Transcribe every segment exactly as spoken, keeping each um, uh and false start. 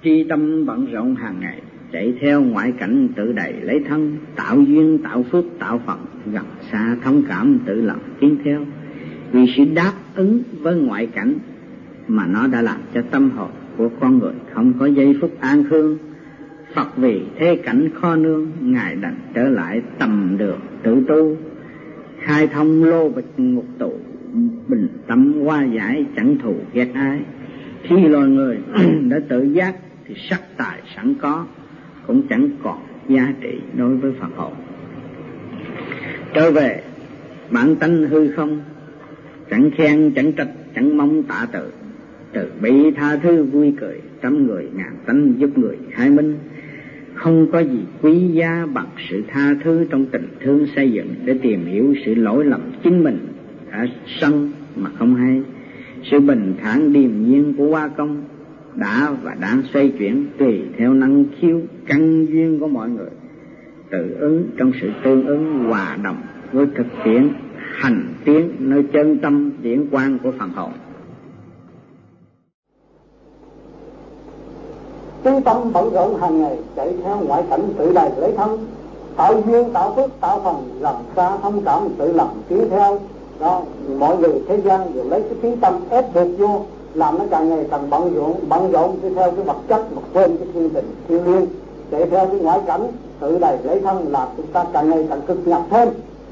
Tri tâm bận rộn hàng ngày, chạy theo ngoại cảnh tự đầy lấy thân, tạo duyên tạo phước tạo phận, gần xa thông cảm tự lòng tiến theo. Vì sự đáp ứng với ngoại cảnh mà nó đã làm cho tâm hồn của con người không có giây phút an khương. Phật vì thế cảnh khó nương, Ngài đành trở lại tầm đường tự tu, khai thông lô bịch ngục tù, bình tâm hoa giải chẳng thù ghét ai. Khi loài người đã tự giác thì sắc tài sẵn có cũng chẳng còn giá trị đối với Phật hồn. Trở về bản tánh hư không, chẳng khen chẳng trách chẳng mong tạ tự, từ bi tha thứ vui cười, trăm người ngàn tánh giúp người khai minh. Không có gì quý giá bằng sự tha thứ trong tình thương xây dựng, để tìm hiểu sự lỗi lầm chính mình đã sân mà không hay. Sự bình thản điềm nhiên của Hoa Công đã và đang xoay chuyển tùy theo năng khiếu căn duyên của mọi người, tự ứng trong sự tương ứng hòa đồng với thực tiễn hành tiến nơi chân tâm điển quang của phần hồn. Trung tâm bận rộn hàng ngày, chạy theo ngoại cảnh tự đầy lấy thân, tạo duyên tạo phước tạo phần, làm xa thông cảm tự lòng tiến theo. Đó, mọi người thế gian đều lấy cái trí tâm ép buộc vô, làm nó càng ngày càng bận rộn bận rộn đi theo cái vật chất mà quên cái thiên tình thiên liêng, chạy theo cái ngoại cảnh tự đầy lấy thân, làm chúng ta càng ngày càng cực nhọc thêm,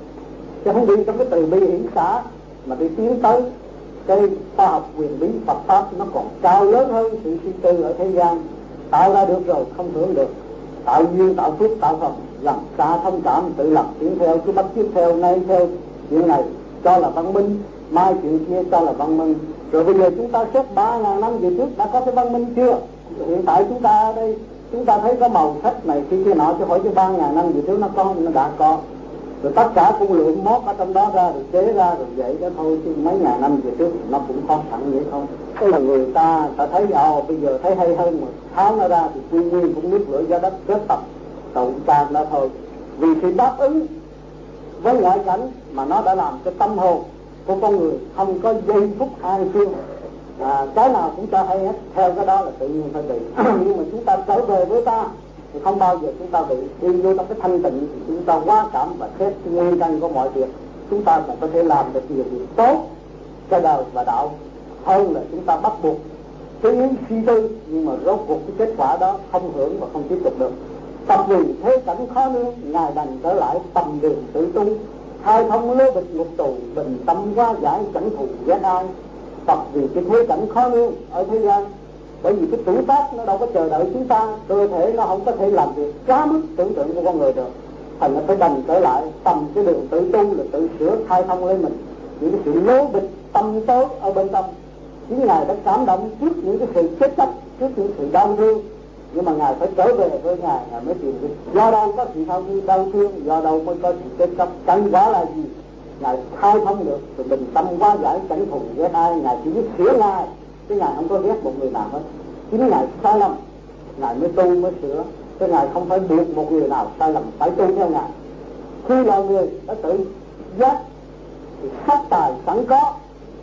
chứ không đi trong cái từ bi hiển xả mà đi tiến tới cái khoa học quyền bí Phật pháp. Nó còn cao lớn hơn sự suy tư ở thế gian. Tạo ra được rồi không hưởng được, tạo duyên tạo phước tạo phần, làm xa thông cảm tự lập tiến theo, cứ bắt tiếp theo nay theo chuyện này cho là văn minh, mai chuyện kia cho là văn minh. Rồi bây giờ chúng ta xét ba ngàn năm về trước đã có cái văn minh chưa? Hiện tại chúng ta ở đây chúng ta thấy có màu sắc này kia kia nọ, chứ hỏi cho ba ngàn năm về trước nó có, nó đã có. Rồi tất cả cũng lượng mót ở trong đó ra rồi chế ra rồi vậy đó thôi, chứ mấy ngàn năm về trước nó cũng có sẵn vậy không. Thế là người ta ta thấy ồ bây giờ thấy hay hơn mà tháo nó ra thì quy nguyên cũng nước lửa giá đất kết tập tụng can đó thôi. Vì sự đáp ứng với ngoại cảnh mà nó đã làm cho tâm hồn của con người không có giây phút an phương. À, cái nào cũng cho hay hết, theo cái đó là tự nhiên phải bị. Nhưng mà chúng ta trở về với ta thì không bao giờ chúng ta bị. Đi vô trong cái thanh tịnh thì chúng ta quá cảm và xét cái nguyên nhân của mọi việc. Chúng ta còn có thể làm được nhiều việc tốt cho đời và đạo hơn là chúng ta bắt buộc cái ý suy tư, nhưng mà rốt cuộc cái kết quả đó không hưởng và không tiếp tục được. Tập vì thế cảnh khó nương, Ngài đành trở lại tầm đường tự tu, khai thông lô bịch ngục tù, bình tâm hóa giải chẳng thù ghét ai. Tập vì cái thế cảnh khó nương ở thế gian, bởi vì cái tuổi tác nó đâu có chờ đợi chúng ta, cơ thể nó không có thể làm việc quá mức tưởng tượng của con người được, thành nó phải đành trở lại tầm cái đường tự tu là tự sửa khai thông lấy mình những cái sự lố bịch tâm tối ở bên trong. Chính Ngài đã cảm động trước những cái sự chết chóc, trước những sự đau thương, nhưng mà Ngài phải trở về với Ngài, Ngài mới tìm được do đâu có sự đau thương, đau thương do đâu mới có sự chết chóc, chẳng quả là gì. Ngài khai thông được rồi bình tâm hóa giải chẳng thù ghét ai. Ngài chỉ biết sửa Ngài, chứ Ngài không có ghét một người nào hết. Chính Ngài sai lầm Ngài mới tu mới sửa, chứ Ngài không phải buộc một người nào sai lầm phải tu theo Ngài. Khi là người đã tự giác thì sắc tài sẵn có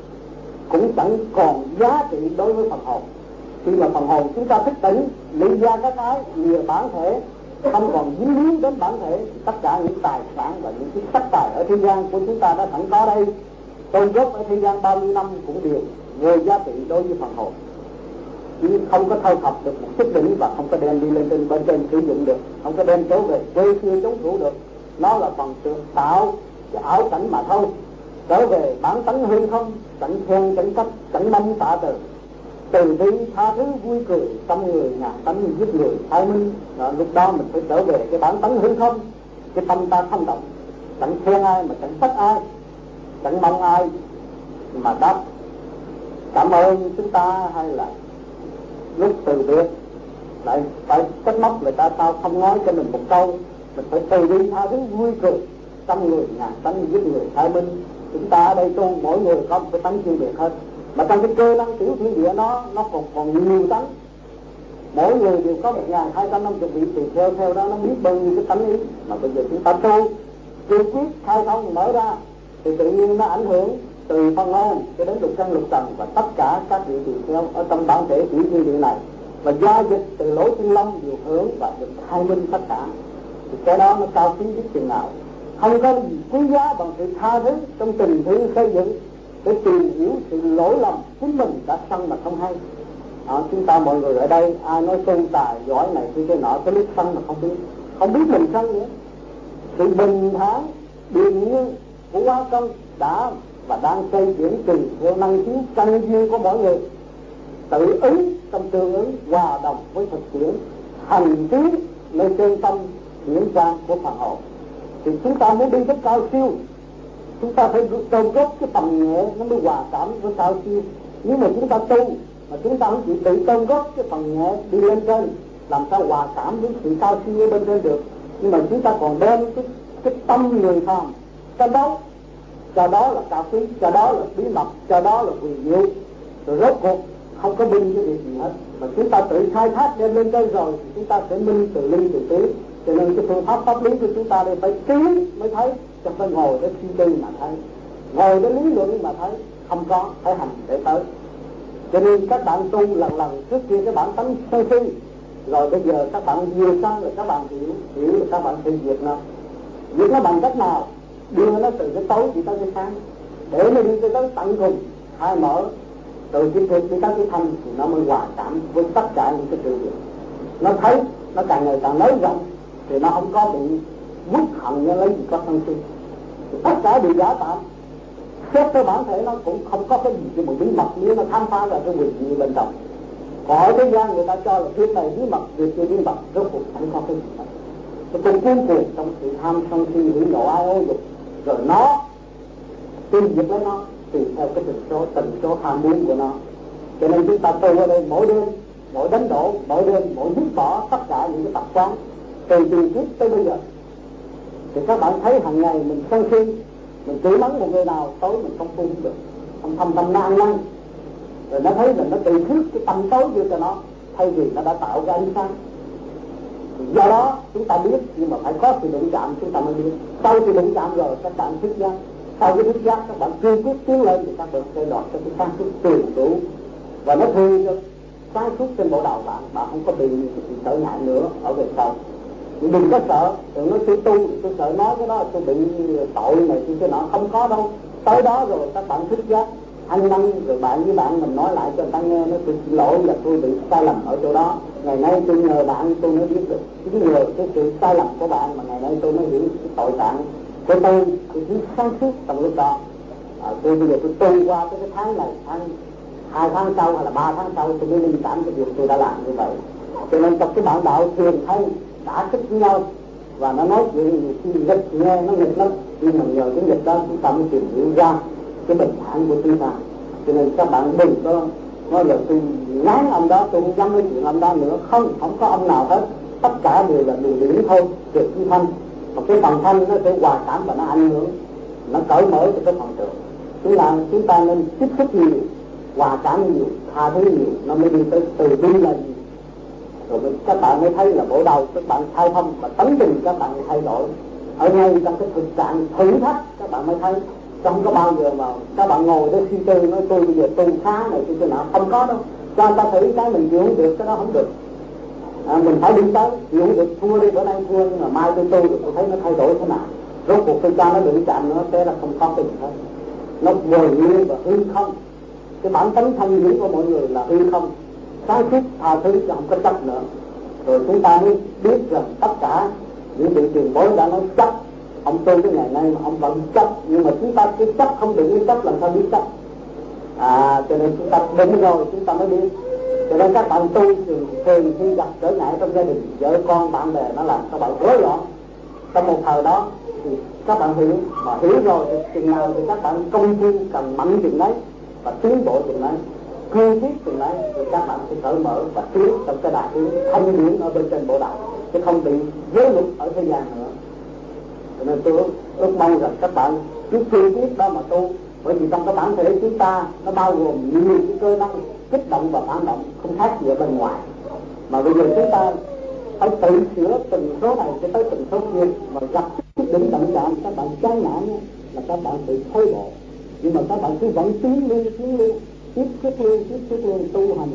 cũng chẳng còn giá trị đối với phần hồn. Khi mà phần hồn chúng ta thức tỉnh, lý ra các cái lìa bản thể, không còn dính líu đến bản thể, thì tất cả những tài sản và những cái sắc tài ở thế gian của chúng ta đã sẵn có đây, tôn gốc ở thế gian bao nhiêu năm cũng đều vô giá trị đối với phần hồn. Chứ không có thâu thập được một chút đỉnh và không có đem đi lên trên bên trên sử dụng được, không có đem trở về quê xưa chống thủ được. Nó là phần sự tạo cái ảo cảnh mà thôi. Trở về bản tánh hư không, chẳng khen chẳng trách chẳng mong tạ từ, từ bi tha thứ vui cười, tâm người ngàn tánh giúp người thái minh. Đó, lúc đó mình phải trở về cái bản tánh hư không, cái tâm ta không động, chẳng khen ai mà chẳng trách ai, chẳng mong ai mà đáp cảm ơn chúng ta, hay là lúc từ biệt lại phải trách móc người ta sao không nói cho mình một câu. Mình phải từ bi tha thứ vui cười, tâm người ngàn tánh giúp người thái minh. Chúng ta ở đây tu mỗi người có một cái tánh riêng biệt hết, mà trong cái cơ năng tiểu thiên địa nó nó còn còn nhiều tánh. Mỗi người đều có một ngàn hai trăm năm mươi vị tùy theo theo đó nó biết bao nhiêu cái tánh ý. Mà bây giờ chúng ta tu cương quyết khai thông mở ra thì tự nhiên nó ảnh hưởng từ phần hồn cho đến lục căn lục trần và tất cả các vị tùy theo ở trong bản thể tiểu thiên địa này. và gia dịch từ lỗ chân lông điều hưởng và được khai minh tất cả, thì cái đó nó cao quý biết chừng nào. Không có gì quý giá bằng sự tha thứ trong tình thương xây dựng để tìm hiểu sự lỗi lầm chính mình đã sân mà không hay. À, chúng ta mọi người ở đây ai nói tu tài giỏi này kia kia nọ, cái lúc sân mà không biết, không biết mình sân nữa. Sự bình thản điềm nhiên của hóa công đã và đang xây chuyển tùy theo năng khiếu căn duyên của mỗi người, tự ứng trong tương ứng hòa đồng với thực tiễn hành tiến nơi chân tâm điển quang của phần hồn. Thì chúng ta muốn đi tới cao siêu, chúng ta phải tôn cốt cái phần nhẹ nó mới hòa cảm với cao siêu. Nếu mà chúng ta tu mà chúng ta không chịu tự tôn cốt cái phần nhẹ đi lên trên, làm sao hòa cảm với sự cao siêu ở bên trên được. Nhưng mà chúng ta còn đem cái, cái tâm người phàm cho đó, cho đó là cao quý, cho đó là bí mật, cho đó là quyền diệu, rồi rốt cuộc không có minh cái việc gì hết. Mà chúng ta tự khai thác đem lên trên rồi thì chúng ta sẽ minh từ ly từ tí. Cho nên cái phương pháp pháp lý của chúng ta đây phải tiến mới thấy, chứ phải ngồi để suy tư mà thấy, ngồi để lý luận mà thấy, không có, phải hành để tới. Cho nên các bạn tu lần lần trước kia các bạn tánh sân si, rồi bây giờ các bạn vừa sang là các bạn hiểu, hiểu là các bạn sẽ diệt nó. Diệt nó bằng cách nào? Đưa nó từ cái tối đi tới cái sáng, để nó đi tới tận cùng, khai mở từ cái thực đi tới cái thanh, thì nó mới hòa cảm với tất cả những cái sự việc. Nó thấy, nó càng ngày càng lớn rộng, thì nó không có bị quất hận nó lấy gì có sân si. Tất cả đều giả tạm. Xét cái bản thể nó cũng không có cái gì một bí mật nếu nó khám phá ra cái quyền gì bên trong. Còn ở thế gian người ta cho là việc này bí mật, việc kia bí mật, rốt cuộc không có cái gì hết. Nó cũng cuốn cuồng trong sự tham sân si hỉ nộ ái ô dục, rồi nó tiêu diệt lấy nó tùy theo cái tần số tần số ham muốn của nó. Cho nên chúng ta tu ở đây mỗi đêm, mỗi đánh đổ, mỗi đêm, mỗi dứt bỏ tất cả những cái tập quán từ tiền kiếp tới bây giờ. Thì các bạn thấy hàng ngày mình sân si, mình chửi mắng một người nào, tối mình không tu được, không thâm tâm nó ăn năn, rồi nó thấy mình nó tự khước cái tâm tối vô cho nó, thay vì nó đã tạo ra ánh sáng. Do đó chúng ta biết, nhưng mà phải có sự đụng chạm chúng ta mới biết. Sau sự đụng chạm rồi các bạn thức giác, sau cái thức giác các bạn cương quyết tiến lên thì các bạn sẽ đoạt cho cái sáng suốt tuyệt đủ, và nó thường cho sáng suốt trên bộ đầu bạn, bạn không có bị những cái sự sợ ngại nữa ở về sau. Nhưng đừng có sợ, đừng nói tôi tu, tôi sợ nói cái đó tôi bị tội này tôi cái nọ, không có đâu. Tới đó rồi các bạn thức giác, ăn năn rồi bạn với bạn mình nói lại cho người ta nghe, nói tôi xin lỗi là tôi bị sai lầm ở chỗ đó. Ngày nay tôi nhờ bạn tôi mới biết được, chính nhờ cái sự sai lầm của bạn mà ngày nay tôi mới hiểu cái tội trạng của tôi, tôi thiếu sáng suốt trong lúc đó. À, tôi bây giờ tôi tu qua cái, cái tháng này, tháng hai tháng sau hay là ba tháng sau tôi mới linh cảm cái việc tôi đã làm như vậy. Cho nên trong cái bản đạo thường hay đã thích với nhau và nó nói chuyện khi nghịch nghe nó nghịch lắm, nhưng mà nhờ cái nghịch đó chúng ta mới tìm hiểu ra cái bình thản của chúng ta. Cho nên các bạn đừng có nói là tôi ngán ông đó, tôi không dám nói chuyện ông đó nữa. Không, không có ông nào hết, tất cả đều là đường điển thôi, trừ cái thanh. Mà cái phần thanh nó sẽ hòa cảm và nó ảnh hưởng, nó cởi mở cho cái phần trường. Chúng ta chúng ta nên tiếp xúc nhiều, hòa cảm nhiều, tha thứ nhiều, nó mới đi tới từ bi là gì. Rồi các bạn mới thấy là bộ đầu các bạn khai thông và tánh tình các bạn thay đổi. Ở ngay trong cái thực trạng thử thách các bạn mới thấy, không có bao giờ mà các bạn ngồi để suy tư nói tôi bây giờ tu khá này tôi nào, không có đâu. Cho người ta thử cái mình chịu không được, cái đó không được. À, mình phải đi tới, chịu không được thua đi, bữa nay thua nhưng mà mai tôi tu được tôi thấy nó thay đổi thế nào. Rốt cuộc tôi cho nó đụng chạm nữa, thế là không có cái gì hết. Nó vời nguyên và hư không. Cái bản tánh thanh điển của mọi người là hư không, sáng suốt tha thứ chứ không có chấp nữa. Rồi chúng ta mới biết rằng tất cả những vị tiền bối đã nói chấp, ông tu cái ngày nay mà ông vẫn chấp, nhưng mà chúng ta cứ chấp không được, chấp làm sao biết chấp. À, cho nên chúng ta đúng rồi chúng ta mới biết. Cho nên các bạn tu thì thường khi gặp trở ngại trong gia đình, vợ con bạn bè nó làm các bạn rối loạn trong một thời đó, thì các bạn hiểu, mà hiểu rồi thì chừng nào thì các bạn công phu cần mạnh chừng đấy và tiến bộ chừng đấy, cương quyết chừng đấy, thì các bạn sẽ cởi mở và tiến trong cái đại hướng thanh điển ở bên trên bộ đạo, chứ không bị giới luật ở thế gian nữa. Cho nên tôi ước mong rằng các bạn cứ cương quyết đó mà tu, bởi vì trong cái bản thể chúng ta nó bao gồm nhiều cái cơ năng kích động và phản động không khác gì ở bên ngoài. Mà bây giờ chúng ta phải tự sửa từng số này cho tới từng số kia, mà gặp chút đỉnh động chạm các bạn chán nản là các bạn bị thối bộ. Nhưng mà các bạn cứ vẫn tiến lên tiến lên tiếp tiếp lên tiếp tiếp lên tu hành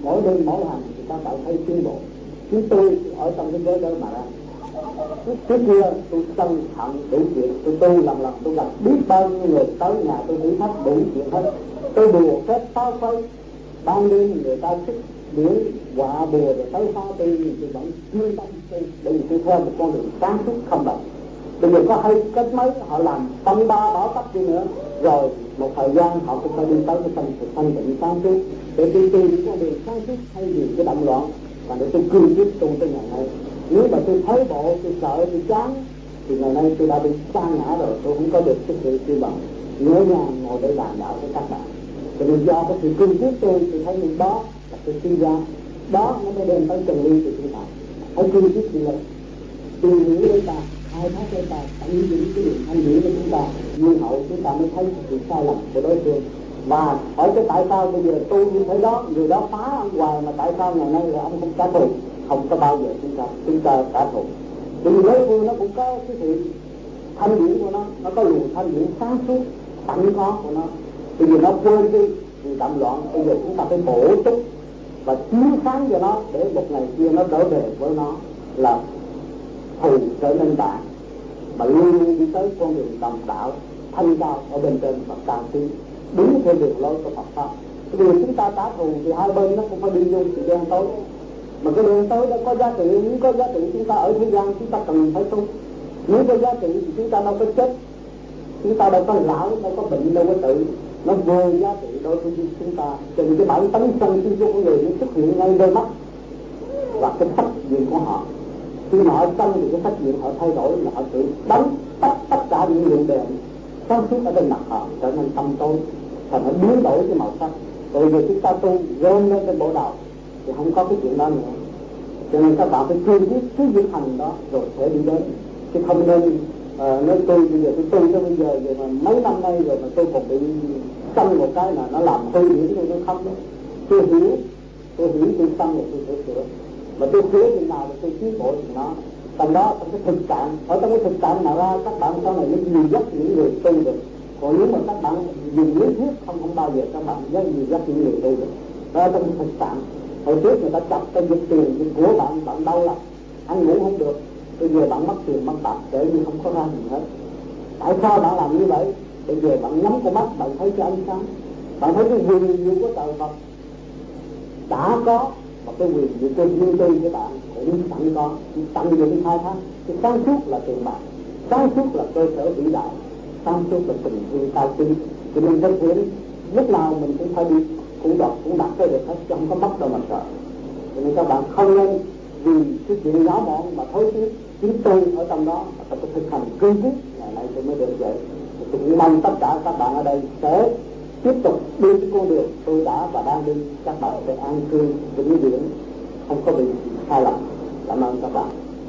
mỗi đêm mỗi hành thì các bạn thấy tiến bộ. Chúng tôi ở trong cái giới đó mà ra, trước kia tôi sân hận đủ chuyện, tôi tu lần lần tôi gặp biết bao nhiêu người tới nhà tôi thử thách đủ chuyện hết, tôi đùa kết phá phới, ban đêm người ta thích điển họa bùa rồi tới phá tôi, tôi vẫn chuyên tâm tu, bởi vì tôi theo một con đường sáng suốt không động. Bây giờ có hay kết mấy họ làm phong ba bảo tắc đi nữa, rồi một thời gian họ cũng phải đi tới cái sân sự thanh tịnh sáng suốt để tôi tìm con đường sáng suốt thay vì cái động loạn. Và để tôi cương quyết tu tới ngày nay. Nếu mà tôi thấy bộ, tôi sợ, tôi chán thì ngày nay tôi đã bị sa ngã rồi, tôi không có được cái sự kêu bằng nhớ nhàng ngồi đây bàn đạo với các bạn. Cho nên do cái sự cương quyết tôi, tôi thấy những đó là tôi suy ra, đó nó mới đem tới chân lý của chúng ta. Hãy cương quyết đi lên, tìm hiểu lấy ta, khai thác lấy ta, tận dụng cái đường thanh điển của chúng ta, như hậu chúng ta mới thấy sự sai lầm của đối phương. Và hỏi cái tại sao bây giờ tu như thế đó, người đó phá ông hoài mà tại sao ngày nay là ông không trả thù? Không có bao giờ chúng ta chúng ta trả thù. Bởi vì đối phương nó cũng có cái sự thanh điển của nó, nó có luồng thanh điển sáng suốt sẵn có của nó. Bây giờ nó quên đi vì động loạn, bây giờ chúng ta phải bổ túc và chiếu sáng cho nó để một ngày kia nó trở về với nó là thù trở nên bạn, mà luôn luôn đi tới con đường đồng đạo thanh cao ở bên trên Phật cao tiến, đúng theo đường lối của Phật pháp. Vì chúng ta trả thù thì hai bên nó cũng phải đi vô sự đen tối, mà cái đen tối đó có giá trị, nếu có giá trị chúng ta ở thế gian chúng ta cần phải tu, nếu có giá trị thì chúng ta đâu có chết, chúng ta đâu có lão, đâu có bệnh, đâu có tự, nó vô giá trị đối với chúng ta. Cho nên cái bản tánh sân si của con người nó xuất hiện ngay đôi mắt và cái sắc diện của họ. Khi mà họ sân thì cái sắc diện họ thay đổi là họ tự đánh tắt tất cả những lượng đèn sáng suốt ở bên mặt họ trở nên tâm tối, thành nó biến đổi cái màu sắc. Rồi giờ chúng ta tu gom lên trên bộ đầu thì không có cái chuyện đó nữa. Cho nên các bạn phải cương quyết cứ giữ hành đó rồi sẽ đi đến, chứ không nên uh, nói tôi bây giờ tôi tu tới bây giờ rồi mà mấy năm nay rồi mà tôi còn bị sân một cái là nó làm hư điểm tôi, nó không đó. Tôi hiểu, tôi hiểu tôi sân rồi tôi sẽ sửa, mà tôi sửa chừng nào thì tôi tiến bộ chừng nó. Trong đó trong cái thực trạng, ở trong cái thực trạng mà ra các bạn sau này mới nhiều dắt những người tu được. Còn nếu mà các bạn dùng lý thuyết không không bao giờ các bạn rất nhiều dắt những người tu được. Đó trong cái thực trạng. Hồi trước người ta chặt cái giật tiền của bạn, bạn đau lòng, ăn ngủ không được. Bây giờ bạn mất tiền mất bạc để như không có ra gì hết. Tại sao bạn làm như vậy? Bây giờ bạn nhắm con mắt, bạn thấy cái ánh sáng, bạn thấy cái quyền diệu của trời Phật đã có, và cái quyền diệu của riêng tư của bạn cũng sẵn có, tận dụng khai thác. Cái sáng suốt là tiền bạc, sáng suốt là cơ sở vĩ đại, sáng suốt là tình thương cao quý. Cho nên thực hiện lúc nào mình cũng phải đi cũng đọc cũng đặt tới được hết, chứ không có mất đâu mà sợ. Cho nên các bạn không nên vì cái chuyện nhỏ mọn mà thối tiếc. Chính tôi ở trong đó phải có thực hành cương quyết, ngày nay tôi mới được vậy. Tôi cũng mong tất cả các bạn ở đây sẽ tiếp tục đi cái con đường tôi đã và đang đi. Các bạn sẽ an cư vĩnh viễn, không có bị sai lầm. Cảm ơn các bạn.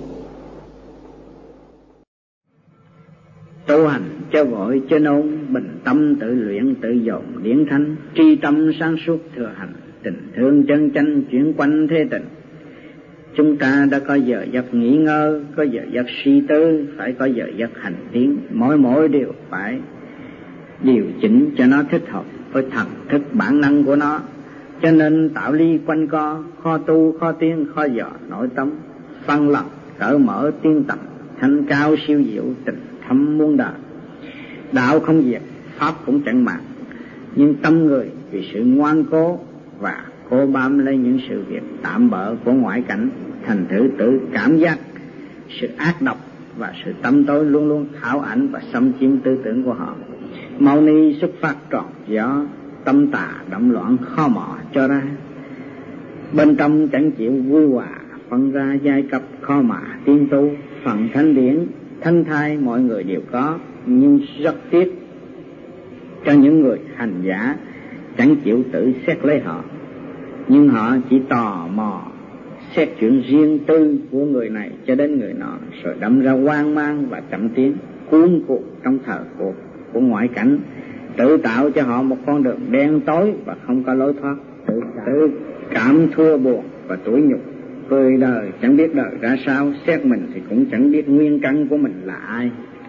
Tu hành cho vội cho nôn, bình tâm tự luyện tự dồn điển thanh, tri tâm sáng suốt thừa hành, tình thương chân chánh chuyển quanh thế tình. Chúng ta đã có giờ giấc nghỉ ngơi, có giờ giấc suy tư, phải có giờ giấc hành tiến, mỗi mỗi điều phải điều chỉnh cho nó thích hợp với thần thức bản năng của nó. Cho nên tạo ly quanh co, kho tu kho tiến kho dò nội tâm, phân lập cởi mở tiên tầm, thanh cao siêu diệu tình thâm muôn đời. Đạo không diệt, pháp cũng chẳng mạng, nhưng tâm người vì sự ngoan cố và cố bám lấy những sự việc tạm bợ của ngoại cảnh, thành thử tự cảm giác sự ác độc và sự tâm tối luôn luôn khảo ảnh và xâm chiếm tư tưởng của họ. Mâu ni xuất phát tròn gió, tâm tà động loạn khó mò cho ra. Bên trong chẳng chịu vui hòa, phân ra giai cấp khó mà tiên tu. Phần thanh điển thanh thai mọi người đều có, nhưng rất tiếc cho những người hành giả chẳng chịu tự xét lấy họ, nhưng họ chỉ tò mò xét chuyện riêng tư của người này cho đến người nọ, rồi đâm ra hoang mang và chậm tiến, cuốn cuộc trong thờ cuộc của ngoại cảnh, tự tạo cho họ một con đường đen tối và không có lối thoát, tự, tự cảm thua buồn và tủi nhục, cười đời chẳng biết đời ra sao, xét mình thì cũng chẳng biết nguyên căn của mình là ai.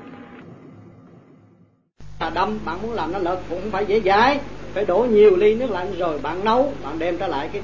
Đâm bạn muốn làm nó lật cũng không phải dễ dãi, phải đổ nhiều ly nước lạnh rồi bạn nấu, bạn đem trở lại cái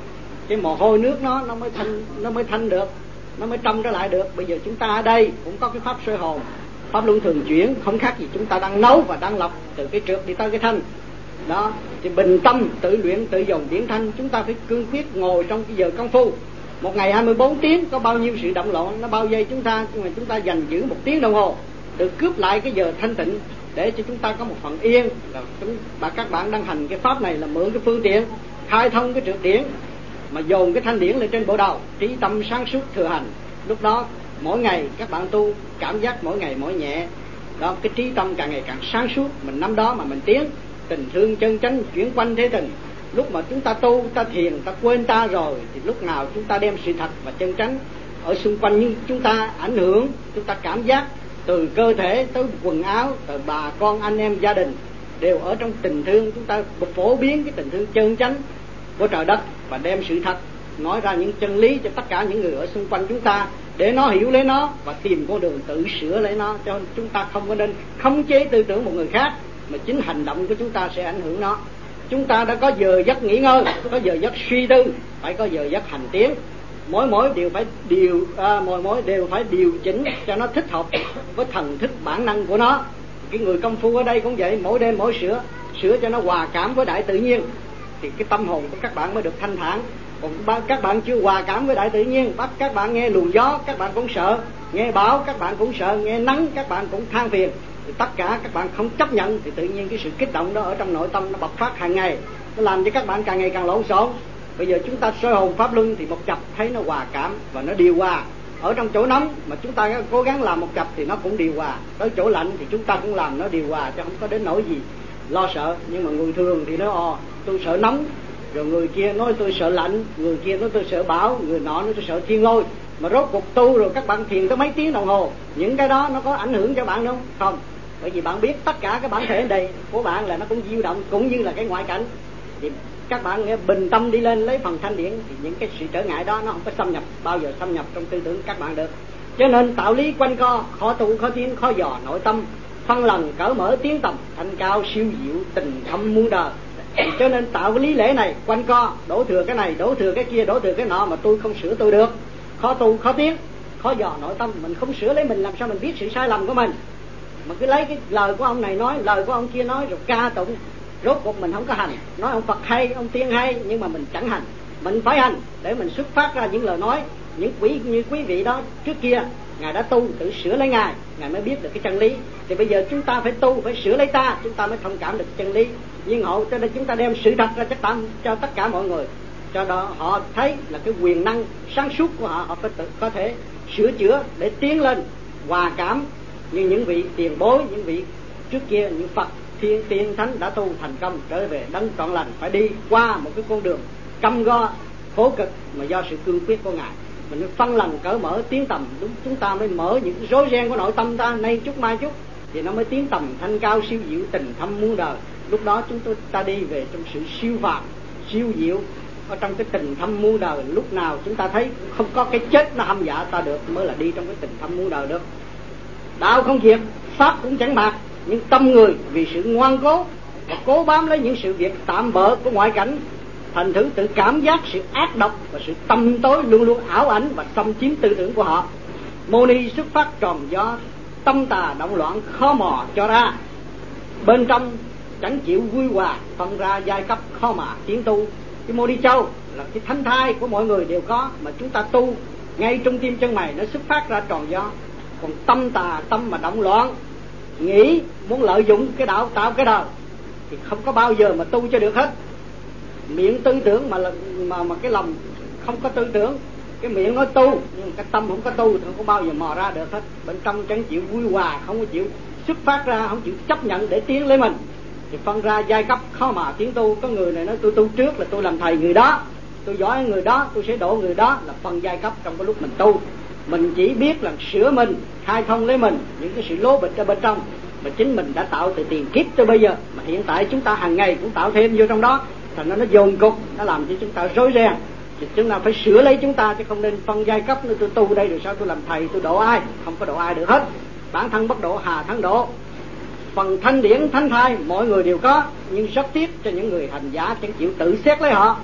cái mồ hôi nước nó nó mới thanh nó mới thanh được, nó mới trong trở lại được. Bây giờ chúng ta ở đây cũng có cái pháp soi hồn, pháp luân thường chuyển, không khác gì chúng ta đang nấu và đang lọc từ cái trượt đi tới cái thanh đó. Thì bình tâm tự luyện tự dồn điển thanh, chúng ta phải cương quyết ngồi trong cái giờ công phu. Một ngày hai mươi bốn tiếng có bao nhiêu sự động loạn, nó bao vây chúng ta, nhưng mà chúng ta dành giữ một tiếng đồng hồ để cướp lại cái giờ thanh tịnh, để cho chúng ta có một phần yên. Là chúng bà các bạn đang hành cái pháp này là mượn cái phương tiện khai thông cái trượt điển, mà dồn cái thanh điển lên trên bộ đầu, trí tâm sáng suốt thừa hành. Lúc đó mỗi ngày các bạn tu cảm giác mỗi ngày mỗi nhẹ đó, cái trí tâm càng ngày càng sáng suốt, mình nắm đó mà mình tiến. Tình thương chân chánh chuyển quanh thế tình. Lúc mà chúng ta tu, ta thiền, ta quên ta rồi, thì lúc nào chúng ta đem sự thật và chân chánh ở xung quanh như chúng ta ảnh hưởng, chúng ta cảm giác từ cơ thể tới quần áo, từ bà con anh em gia đình đều ở trong tình thương. Chúng ta phổ biến cái tình thương chân chánh của trời đất và đem sự thật nói ra những chân lý cho tất cả những người ở xung quanh chúng ta, để nó hiểu lấy nó và tìm con đường tự sửa lấy nó. Cho nên chúng ta không có nên khống chế tư tưởng một người khác, mà chính hành động của chúng ta sẽ ảnh hưởng nó. Chúng ta đã có giờ giấc nghỉ ngơi, có giờ giấc suy tư, phải có giờ giấc hành tiến. Mỗi mỗi đều phải điều à, mỗi mỗi đều phải điều chỉnh cho nó thích hợp với thần thức bản năng của nó. Cái người công phu ở đây cũng vậy, mỗi đêm mỗi sửa sửa cho nó hòa cảm với đại tự nhiên, thì cái tâm hồn của các bạn mới được thanh thản. Còn các bạn chưa hòa cảm với đại tự nhiên, bắt các bạn nghe luồng gió các bạn cũng sợ, nghe bão các bạn cũng sợ, nghe nắng các bạn cũng than phiền, thì tất cả các bạn không chấp nhận, thì tự nhiên cái sự kích động đó ở trong nội tâm nó bộc phát hàng ngày, nó làm cho các bạn càng ngày càng lộn xộn. Bây giờ chúng ta soi hồn pháp luân thì một chập thấy nó hòa cảm và nó điều hòa. Ở trong chỗ nóng mà chúng ta cố gắng làm một chập thì nó cũng điều hòa, tới chỗ lạnh thì chúng ta cũng làm nó điều hòa, chứ không có đến nỗi gì lo sợ. Nhưng mà người thường thì nói ồ tôi sợ nóng, rồi người kia nói tôi sợ lạnh, người kia nói tôi sợ bão, người nọ nói tôi sợ thiên lôi. Mà rốt cuộc tu rồi các bạn thiền tới mấy tiếng đồng hồ, những cái đó nó có ảnh hưởng cho bạn không? Không, bởi vì bạn biết tất cả cái bản thể đây của bạn là nó cũng diêu động, cũng như là cái ngoại cảnh. Thì các bạn nghe bình tâm đi lên lấy phần thanh điển, thì những cái sự trở ngại đó nó không có xâm nhập, bao giờ xâm nhập trong tư tưởng các bạn được. Cho nên tạo lý quanh co, khó tu khó tiến, khó dò nội tâm, phân lần cởi mở tiến tầm, thanh cao siêu diệu, tình thâm muôn đời. Cho nên tạo cái lý lẽ này quanh co, đổ thừa cái này, đổ thừa cái kia, đổ thừa cái nọ, mà tôi không sửa tôi được. Khó tu khó tiến, khó dò nội tâm, mình không sửa lấy mình làm sao mình biết sự sai lầm của mình. Mà cứ lấy cái lời của ông này nói, lời của ông kia nói rồi ca tụng, rốt cuộc mình không có hành. Nói ông Phật hay, ông Tiên hay, nhưng mà mình chẳng hành. Mình phải hành để mình xuất phát ra những lời nói. Những quý như quý vị đó trước kia Ngài đã tu tự sửa lấy Ngài, Ngài mới biết được cái chân lý. Thì bây giờ chúng ta phải tu, phải sửa lấy ta, chúng ta mới thông cảm được chân lý. Nhưng họ cho nên chúng ta đem sự thật ra cho, ta, cho tất cả mọi người, cho đó họ thấy là cái quyền năng sáng suốt của họ, họ có, tự, có thể sửa chữa để tiến lên hòa cảm như những vị tiền bối, những vị trước kia, những Phật thiên tiên thánh đã tu thành công trở về đấng trọn lành, phải đi qua một cái con đường căm go khổ cực mà do sự cương quyết của Ngài. Mình phải phân lần cởi mở tiến tầm, đúng chúng ta mới mở những rối ren của nội tâm ta, nay chút mai chút, thì nó mới tiến tầm thanh cao siêu diệu, tình thâm muôn đời. Lúc đó chúng tôi ta đi về trong sự siêu phàm siêu diệu, ở trong cái tình thâm muôn đời. Lúc nào chúng ta thấy không có cái chết nó hăm dọa ta được, mới là đi trong cái tình thâm muôn đời được. Đạo không diệt, pháp cũng chẳng bạc, nhưng tâm người vì sự ngoan cố và cố bám lấy những sự việc tạm bợ của ngoại cảnh, thành thử tự cảm giác sự ác độc và sự tâm tối luôn luôn ảo ảnh và xâm chiếm tư tưởng của họ. Mô ni xuất phát tròn gió, tâm tà động loạn khó mò cho ra, bên trong chẳng chịu vui hòa, phân ra giai cấp khó mà tiến tu. Cái Mô Ni Châu là cái thánh thai của mọi người đều có, mà chúng ta tu ngay trong tim chân mày nó xuất phát ra tròn gió. Còn tâm tà, tâm mà động loạn, nghĩ muốn lợi dụng cái đạo tạo cái đời, thì không có bao giờ mà tu cho được hết. Miệng tư tưởng mà mà mà cái lòng không có tư tưởng, cái miệng nói tu nhưng cái tâm không có tu thì không có bao giờ mò ra được hết. Bên trong chẳng chịu vui hòa, không có chịu xuất phát ra, không chịu chấp nhận để tiến lấy mình, thì phân ra giai cấp khó mà tiến tu. Có người này nói tôi tu trước là tôi làm thầy người đó, tôi giỏi người đó, tôi sẽ độ người đó, là phân giai cấp trong cái lúc mình tu. Mình chỉ biết là sửa mình, khai thông lấy mình những cái sự lố bịch ở bên trong mà chính mình đã tạo từ tiền kiếp tới bây giờ, mà hiện tại chúng ta hàng ngày cũng tạo thêm vô trong đó, thành nó nó dồn cục, nó làm cho chúng ta rối ren. Thì chúng ta phải sửa lấy chúng ta, chứ không nên phân giai cấp nữa. Tôi tu đây rồi sao tôi làm thầy, tôi độ ai? Không có độ ai được hết. Bản thân bất độ hà thắng độ. Phần thanh điển thánh thai mọi người đều có, nhưng rất tiếc cho những người hành giả chẳng chịu tự xét lấy họ.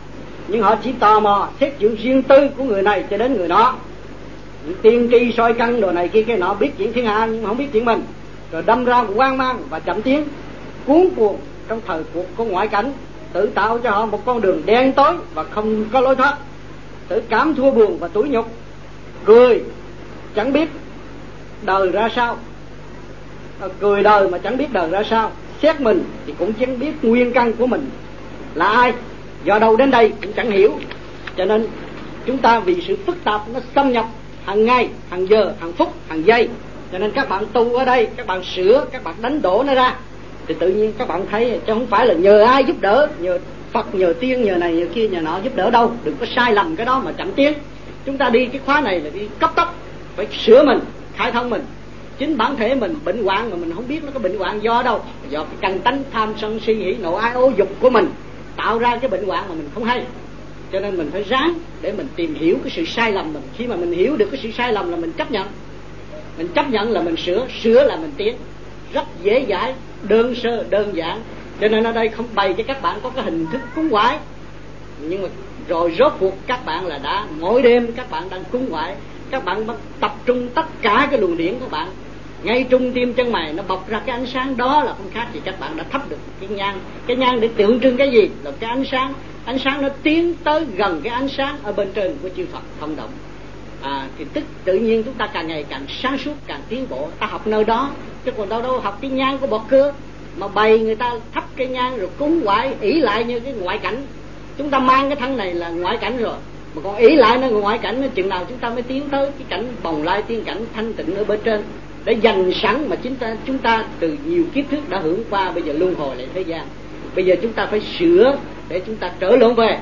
nhưng họ chỉ tò mò xét chuyện riêng tư của người này cho đến người đó, những tiên tri soi căn đồ này kia cái nọ, biết chuyện thiên hạ nhưng không biết chuyện mình, rồi đâm ra hoang mang và chậm tiến, cuốn cuồng trong thời cuộc của ngoại cảnh, tự tạo cho họ một con đường đen tối và không có lối thoát, tự cảm thua buồn và tủi nhục, cười chẳng biết đời ra sao, cười đời mà chẳng biết đời ra sao, xét mình thì cũng chẳng biết nguyên căn của mình là ai, do đâu đến đây cũng chẳng hiểu. Cho nên chúng ta vì sự phức tạp nó xâm nhập hàng ngày, hàng giờ, hàng phút, hàng giây, cho nên các bạn tu ở đây, các bạn sửa, các bạn đánh đổ nó ra, thì tự nhiên các bạn thấy chứ không phải là nhờ ai giúp đỡ, nhờ Phật, nhờ tiên, nhờ này nhờ kia nhờ nọ giúp đỡ đâu. Đừng có sai lầm cái đó mà chậm tiến. Chúng ta đi cái khóa này là đi cấp tốc, phải sửa mình, khai thông mình. Chính bản thể mình bệnh hoạn mà mình không biết nó có bệnh hoạn do đâu, do cái căn tánh tham sân si nghĩ nộ ái ố dục của mình tạo ra cái bệnh hoạn mà mình không hay. Cho nên mình phải ráng để mình tìm hiểu cái sự sai lầm mình. Khi mà mình hiểu được cái sự sai lầm là mình chấp nhận, mình chấp nhận là mình sửa, sửa là mình tiến. Rất dễ dãi, đơn sơ, đơn giản. Cho nên ở đây không bày cho các bạn có cái hình thức cúng ngoại, nhưng mà rồi rốt cuộc các bạn là đã mỗi đêm các bạn đang cúng ngoại, các bạn tập trung tất cả cái luồng điển của bạn ngay trung tim chân mày, nó bộc ra cái ánh sáng đó là không khác gì các bạn đã thắp được cái nhang. Cái nhang để tượng trưng cái gì? Là cái ánh sáng. Ánh sáng nó tiến tới gần cái ánh sáng ở bên trên của chư Phật thông động. À, thì tức tự nhiên chúng ta càng ngày càng sáng suốt, càng tiến bộ. Ta học nơi đó, chứ còn đâu đâu học cái nhang của bọt cưa mà bày người ta thắp cái nhang rồi cúng ngoại, ỷ lại như cái ngoại cảnh. Chúng ta mang cái thân này là ngoại cảnh rồi, mà còn ỷ lại nó ngoại cảnh, nó chừng nào chúng ta mới tiến tới cái cảnh bồng lai tiên cảnh thanh tịnh ở bên trên để dành sẵn mà chúng ta chúng ta từ nhiều kiếp trước đã hưởng qua, bây giờ luân hồi lại thế gian. Bây giờ chúng ta phải sửa để chúng ta trở lộn về.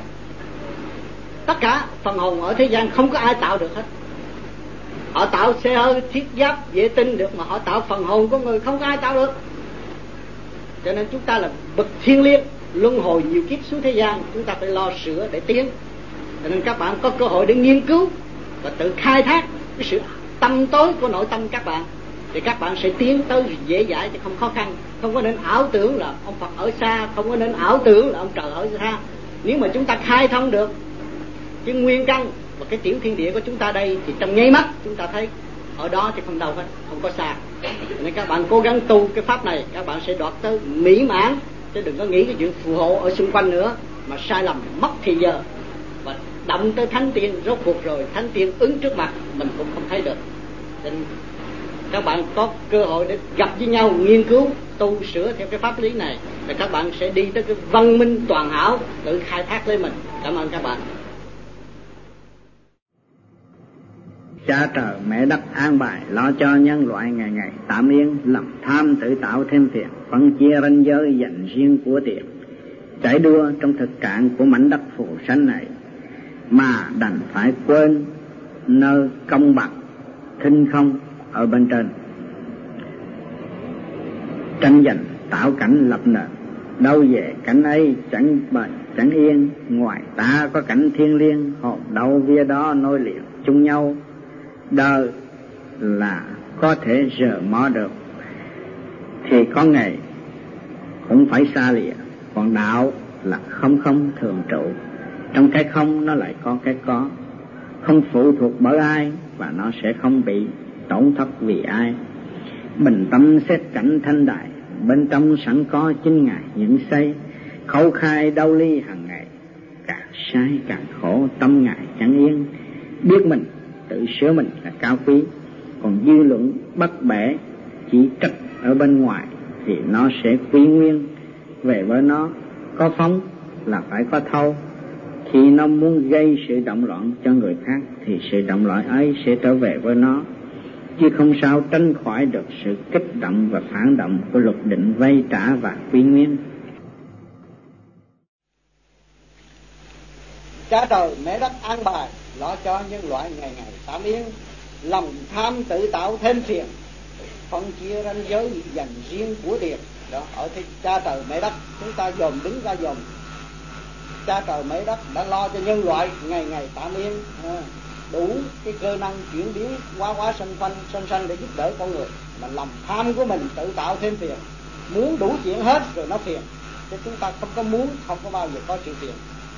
Tất cả phần hồn ở thế gian không có ai tạo được hết. Họ tạo xe hơi, thiết giáp, vệ tinh được, mà họ tạo phần hồn của người không có ai tạo được. Cho nên chúng ta là bậc thiên liêng, luân hồi nhiều kiếp xuống thế gian, chúng ta phải lo sửa để tiến. Cho nên các bạn có cơ hội để nghiên cứu và tự khai thác cái sự tâm tối của nội tâm các bạn, thì các bạn sẽ tiến tới dễ dãi chứ không khó khăn. Không có nên ảo tưởng là ông Phật ở xa, không có nên ảo tưởng là ông trời ở xa. Nếu mà chúng ta khai thông được cái nguyên căn và cái tiểu thiên địa của chúng ta đây, thì trong nháy mắt chúng ta thấy ở đó chứ không đâu hết, không có xa. Nên các bạn cố gắng tu cái pháp này, các bạn sẽ đoạt tới mỹ mãn, chứ đừng có nghĩ cái chuyện phù hộ ở xung quanh nữa mà sai lầm mất thì giờ. Và động tới thánh tiên, rốt cuộc rồi thánh tiên ứng trước mặt mình cũng không thấy được. Nên các bạn có cơ hội để gặp với nhau, nghiên cứu tu sửa theo cái pháp lý này, thì các bạn sẽ đi tới cái văn minh toàn hảo, tự khai thác lấy mình. Cảm ơn các bạn. Cha trời mẹ đất an bài lo cho nhân loại ngày ngày tạm yên, lòng tham tự tạo thêm phiền, phân chia ranh giới dành riêng của tiền, chạy đua trong thực trạng của mảnh đất phù sanh này, mà đành phải quên nơi công bằng thinh không ở bên trên. Tranh giành tạo cảnh lập nền, đâu về cảnh ấy chẳng bền chẳng yên, ngoài ta có cảnh thiên liêng, hồn đâu vía đó nối liền chung nhau. Đời là có thể rờ mó được, thì có ngày cũng phải xa lìa. Còn đạo là không không thường trụ, trong cái không nó lại có cái có, không phụ thuộc bởi ai và nó sẽ không bị tổn thất vì ai. Bình tâm xét cảnh thanh đại, bên trong sẵn có chính ngài những xây, khẩu khai đau ly hàng ngày, càng sai càng khổ tâm ngài chẳng yên. Biết mình tự sửa mình là cao quý, còn dư luận bắt bẻ chỉ trách ở bên ngoài thì nó sẽ quy nguyên về với nó. Có phóng là phải có thâu. Khi nó muốn gây sự động loạn cho người khác thì sự động loạn ấy sẽ trở về với nó, chứ không sao tránh khỏi được sự kích động và phản động của luật định vay trả và quy nguyên. Cha trời mẹ đất an bài lo cho nhân loại ngày ngày tạm yên, lòng tham tự tạo thêm phiền, phân chia ranh giới dành riêng của tiền. Đó, ở thì cha trời mẹ đất chúng ta dòm đứng ra dòm, cha trời mẹ đất đã lo cho nhân loại ngày ngày tạm yên, à, đủ cái cơ năng chuyển biến quá quá sanh phanh sanh sanh để giúp đỡ con người. Mà lòng tham của mình tự tạo thêm phiền, muốn đủ chuyện hết rồi nó phiền, chứ chúng ta không có muốn, không có bao giờ có chuyện phiền.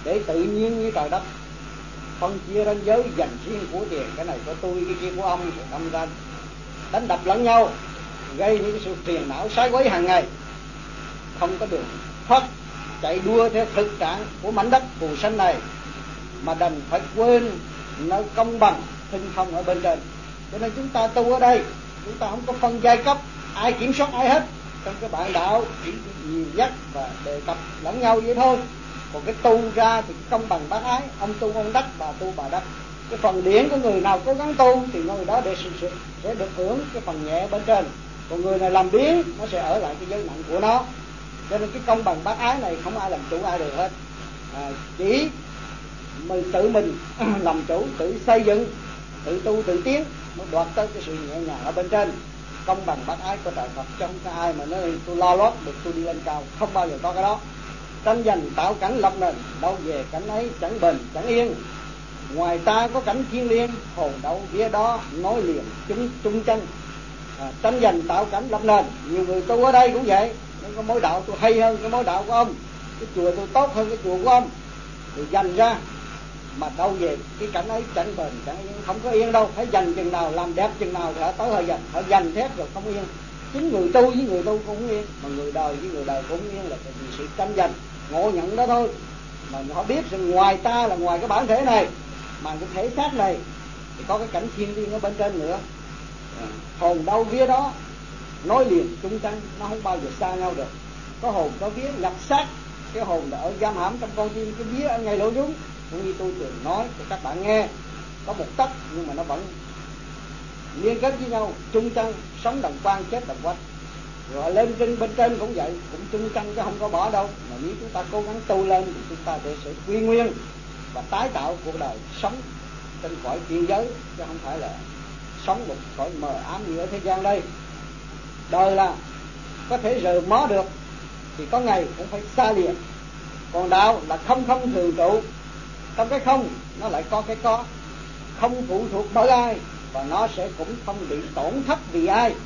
để tự nhiên như trời đất phân chia ranh giới dành riêng của tiền, cái này của tôi, cái kia của ông, rồi đâm ra đánh đập lẫn nhau, gây những sự phiền não sai quấy hàng ngày, không có đường thoát, chạy đua theo thực trạng của mảnh đất phù sanh này, mà đành phải quên nơi công bằng thinh không ở bên trên. Cho nên chúng ta tu ở đây, chúng ta không có phân giai cấp, ai kiểm soát ai hết. Trong cái bản đạo chỉ nhiều dắt và đề cập lẫn nhau vậy thôi. Còn cái tu ra thì công bằng bác ái, ông tu ông đắc, bà tu bà đắc. Cái phần điển của người nào cố gắng tu thì người đó để sự sẽ được hưởng cái phần nhẹ bên trên. Còn người này làm biến, nó sẽ ở lại cái giới nặng của nó. Cho nên cái công bằng bác ái này không ai làm chủ ai được hết. À, chỉ mình tự mình làm chủ, tự xây dựng, tự tu tự tiến mới đoạt tới cái sự nhẹ nhàng ở bên trên. Công bằng bác ái của trời Phật, chứ không có ai mà nói tôi lo lót được tôi đi lên cao, không bao giờ có cái đó. Tranh giành tạo cảnh lập nền, đâu về cảnh ấy chẳng bền chẳng yên. Ngoài ta có cảnh thiên liêng, hồn đâu vía đó nối liền chúng chung chân. À, tranh giành tạo cảnh lập nền, nhiều người tu ở đây cũng vậy. Nên có mối đạo tôi hay hơn cái mối đạo của ông, cái chùa tôi tốt hơn cái chùa của ông, thì dành ra mà đâu về cái cảnh ấy chẳng bền chẳng yên, không có yên đâu. Phải dành chừng nào, làm đẹp chừng nào thì họ tới họ dành, họ dành thét rồi không yên. Chính người tu với người tu cũng yên, mà người đời với người đời cũng yên, là vì sự tranh giành ngộ nhận đó thôi. Mà họ biết rằng ngoài ta là ngoài cái bản thể này, mà cái thể xác này thì có cái cảnh thiên liêng ở bên trên nữa. À, hồn đâu vía đó nối liền chung chân, nó không bao giờ xa nhau được. Có hồn có vía nhập xác, cái hồn là ở giam hãm trong con tim, cái vía ở ngay lỗ nhúng. Cũng như tôi thường nói cho các bạn nghe, có một tấc nhưng mà nó vẫn liên kết với nhau, chung chân, sống đồng quan chết đồng quách. Rồi lên trên bên trên cũng vậy, cũng chung chân chứ không có bỏ đâu. Mà nếu chúng ta cố gắng tu lên thì chúng ta sẽ quy nguyên và tái tạo cuộc đời sống trên cõi thiên giới, chứ không phải là sống một cõi mờ ám như ở thế gian đây. Đời là có thể rời mó được thì có ngày cũng phải xa lìa. Còn đạo là không không thường trụ, trong cái không nó lại có cái có, không phụ thuộc bởi ai và nó sẽ cũng không bị tổn thất vì ai.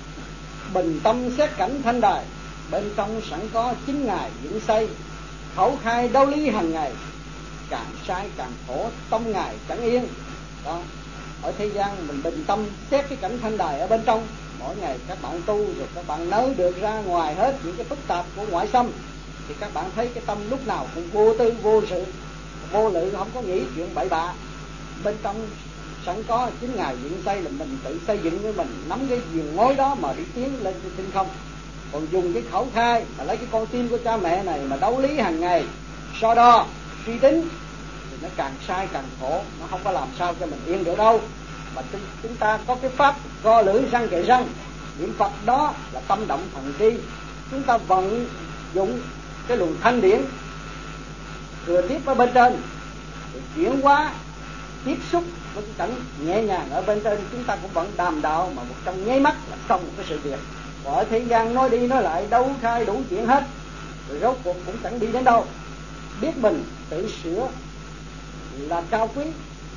Bình tâm xét cảnh thanh đài, bên trong sẵn có chính ngài dựng xây, khẩu khai đấu lý hàng ngày, càng sai càng khổ tâm ngài chẳng yên. Đó, ở thế gian mình bình tâm xét cái cảnh thanh đài ở bên trong. Mỗi ngày các bạn tu rồi các bạn nới được ra ngoài hết những cái phức tạp của ngoại xâm, thì các bạn thấy cái tâm lúc nào cũng vô tư vô sự, vô lự, không có nghĩ chuyện bậy bạ. Bên trong sẵn có chính ngài dựng xây, là mình tự xây dựng với mình, nắm cái giường ngói đó mà đi tiến lên trên tinh không. Còn dùng cái khẩu khai mà lấy cái con tim của cha mẹ này mà đấu lý hàng ngày, so đo suy tính, thì nó càng sai càng khổ, nó không có làm sao cho mình yên được đâu. Mà chúng, chúng ta có cái pháp co lưỡi răng kề răng, niệm Phật đó là tâm động thần tri. Chúng ta vận dụng cái luồng thanh điển thừa tiếp ở bên trên, để chuyển hóa tiếp xúc với cái cảnh nhẹ nhàng ở bên trên. Chúng ta cũng vẫn đàm đạo mà một trong nháy mắt là xong một cái sự việc. Còn ở thế gian nói đi nói lại đấu khai đủ chuyện hết, rồi rốt cuộc cũng chẳng đi đến đâu. Biết mình tự sửa là cao quý,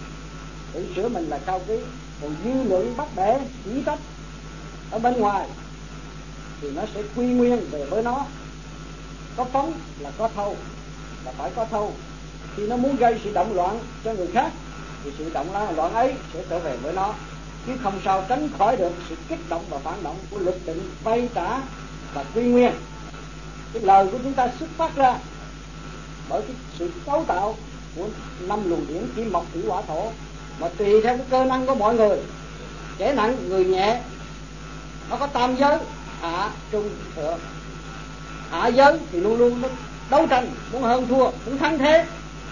tự sửa mình là cao quý. Còn dư luận bắt bẻ chỉ trách ở bên ngoài thì nó sẽ quy nguyên về với nó. Có phóng là có thâu, là phải có thâu. Khi nó muốn gây sự động loạn cho người khác thì sự động loạn ấy sẽ trở về với nó, chứ không sao tránh khỏi được sự kích động và phản động của luật định vay trả và quy nguyên. Cái lời của chúng ta xuất phát ra bởi cái sự cấu tạo của năm luồng điển kim mộc thủy hỏa thổ, mà tùy theo cái cơ năng của mọi người, kẻ nặng người nhẹ. Nó có tam giới hạ trung thượng. Hạ giới thì luôn luôn nó đấu tranh, muốn hơn thua, muốn thắng thế.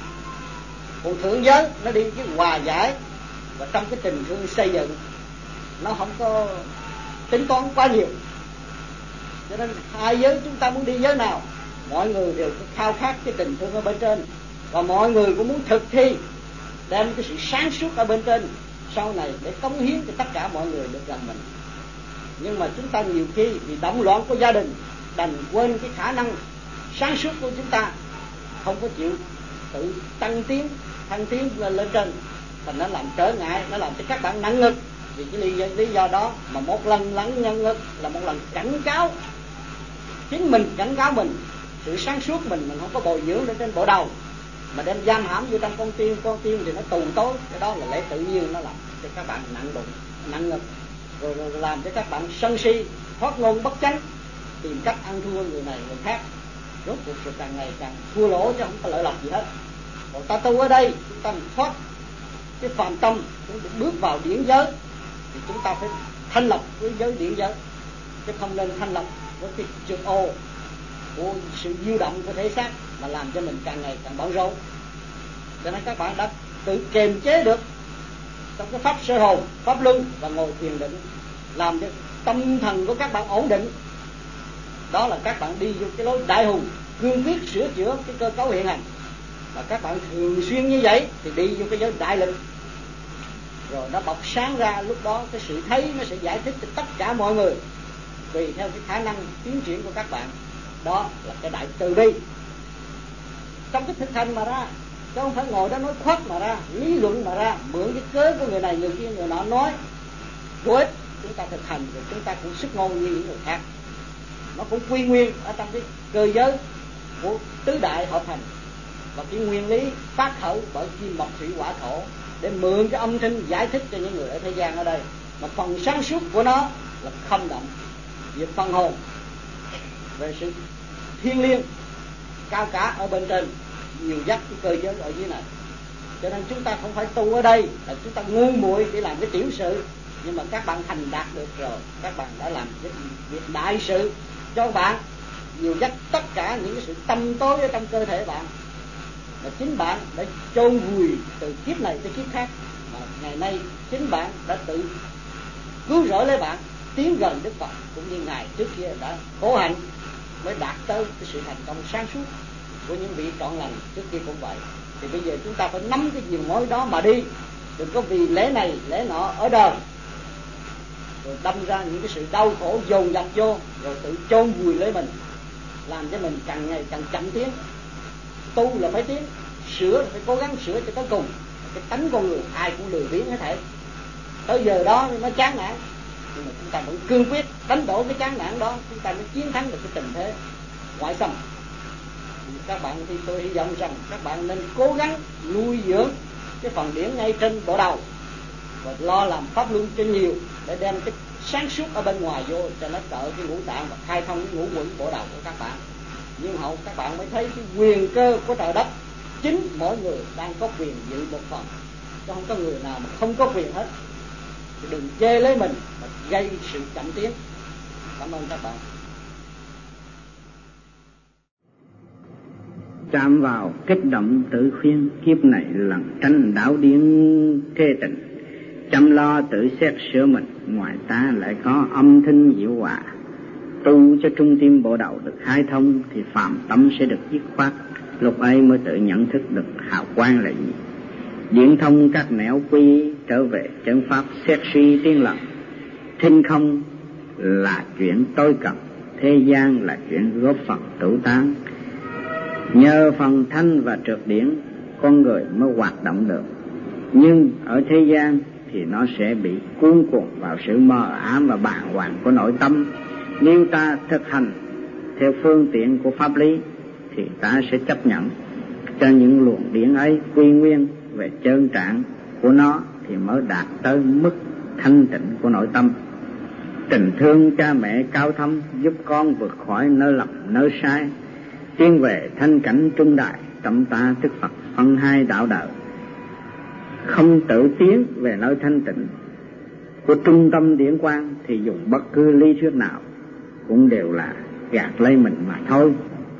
Còn thượng giới nó đi cái hòa giải, và trong cái tình thương xây dựng nó không có tính toán quá nhiều. Cho nên hai giới chúng ta muốn đi giới nào, mọi người đều có khao khát cái tình thương ở bên trên, và mọi người cũng muốn thực thi đem cái sự sáng suốt ở bên trên sau này để cống hiến cho tất cả mọi người được gần mình. Nhưng mà chúng ta nhiều khi vì động loạn của gia đình đành quên cái khả năng sáng suốt của chúng ta, không có chịu tự tăng tiến thăng tiến lên, lên trên, thành nó làm trở ngại, nó làm cho các bạn nặng ngực. Vì cái lý, lý do đó mà một lần lắng nhân ngực là một lần cảnh cáo chính mình, cảnh cáo mình sự sáng suốt mình mình không có bồi dưỡng lên trên bộ đầu, mà đem giam hãm vô trong con tim, con tim thì nó tù tối, cái đó là lẽ tự nhiên, nó làm cho các bạn nặng bụng, nặng ngực, rồi, rồi làm cho các bạn sân si, thoát ngôn bất chánh, tìm cách ăn thua người này người khác, rốt cuộc sự càng ngày càng thua lỗ chứ không có lợi lộc gì hết. Còn ta tu ở đây, chúng ta thoát cái phàm tâm, chúng ta bước vào điển giới thì chúng ta phải thanh lập với giới điển giới, chứ không nên thanh lập với cái trượt ô của sự diêu động của thể xác mà làm cho mình càng ngày càng bận rộn. Cho nên các bạn đã tự kiềm chế được trong cái pháp sơ hồn, pháp luân và ngồi thiền định, làm cho tâm thần của các bạn ổn định. Đó là các bạn đi vô cái lối đại hùng, cương quyết sửa chữa cái cơ cấu hiện hành. Và các bạn thường xuyên như vậy thì đi vô cái giới đại lực, rồi nó bộc sáng ra, lúc đó cái sự thấy nó sẽ giải thích cho tất cả mọi người tùy theo cái khả năng tiến triển của các bạn. Đó là cái đại từ bi trong cái thực hành mà ra, chứ không phải ngồi đó nói khoác mà ra, lý luận mà ra, mượn cái cớ của người này người kia người nọ nói vô ích. Chúng ta thực hành rồi chúng ta cũng sức ngôn như những người khác, nó cũng quy nguyên ở trong cái cơ giới của tứ đại hợp thành và cái nguyên lý phát khởi bởi kim mộc thủy hỏa thổ, để mượn cái âm thanh giải thích cho những người ở thế gian ở đây. Mà phần sáng suốt của nó là không động về phần hồn, về sự thiêng liêng cao cả ở bên trên, nhiều dắt cái cơ giới ở dưới này. Cho nên chúng ta không phải tu ở đây là chúng ta ngu muội để làm cái tiểu sự, nhưng mà các bạn thành đạt được rồi, các bạn đã làm cái việc đại sự cho bạn, nhiều dắt tất cả những cái sự tâm tối ở trong cơ thể bạn, mà chính bạn đã chôn vùi từ kiếp này tới kiếp khác, mà ngày nay chính bạn đã tự cứu rỗi lấy bạn, tiến gần Đức Phật, cũng như ngày trước kia đã khổ hạnh mới đạt tới cái sự thành công sáng suốt của những vị trọn lành trước kia cũng vậy. Thì bây giờ chúng ta phải nắm cái diều mối đó mà đi, đừng có vì lẽ này lẽ nọ ở đời rồi đâm ra những cái sự đau khổ dồn dập vô, rồi tự chôn vùi lấy mình, làm cho mình càng ngày càng chậm tiến. Tu là phải tiến, sửa là phải cố gắng sửa cho tới cùng. Cái tánh con người ai cũng lười biếng hết thảy, tới giờ đó nó chán nản, nhưng mà chúng ta vẫn cương quyết đánh đổ cái chán nản đó, chúng ta mới chiến thắng được cái tình thế ngoại xâm. Các bạn thì tôi hy vọng rằng các bạn nên cố gắng nuôi dưỡng cái phần điển ngay trên bộ đầu và lo làm pháp luân cho nhiều, để đem cái sáng suốt ở bên ngoài vô cho nó trợ cái ngũ tạng và khai thông cái ngũ quẩn bộ đầu của các bạn. Nhưng hậu các bạn mới thấy cái quyền cơ của trời đất, chính mỗi người đang có quyền dự một phần, chứ không có người nào mà không có quyền hết. Thì đừng chê lấy mình mà gây sự chậm tiến. Cảm ơn các bạn. Chạm vào kích động tự khuyên, kiếp này lần tranh đảo điên thê tình, chăm lo tự xét sửa mình, ngoài ta lại có âm thanh diệu hòa. Tu cho trung tim bộ đầu được khai thông thì phàm tâm sẽ được dứt khoát, lúc ấy mới tự nhận thức được hào quang là gì. Điện thông các nẻo quy trở về chân pháp, xét suy tiên lần. Thinh không là chuyện tôi cần, thế gian là chuyện góp phần tẩu tán. Nhờ phần thanh và trượt điển, con người mới hoạt động được. Nhưng ở thế gian thì nó sẽ bị cuốn cuồng vào sự mờ ám và bàng hoàng của nội tâm. Nếu ta thực hành theo phương tiện của pháp lý thì ta sẽ chấp nhận cho những luồng điển ấy quy nguyên về chân trạng của nó, thì mới đạt tới mức thanh tịnh của nội tâm. Tình thương cha mẹ cao thâm giúp con vượt khỏi nơi lầm nơi sai, tiến về thanh cảnh trung đại. Tâm ta tức Phật phân hai đạo đời, không tự tiến về nơi thanh tịnh của trung tâm điển quang thì dùng bất cứ lý thuyết nào cũng đều là gạt lấy mình mà thôi.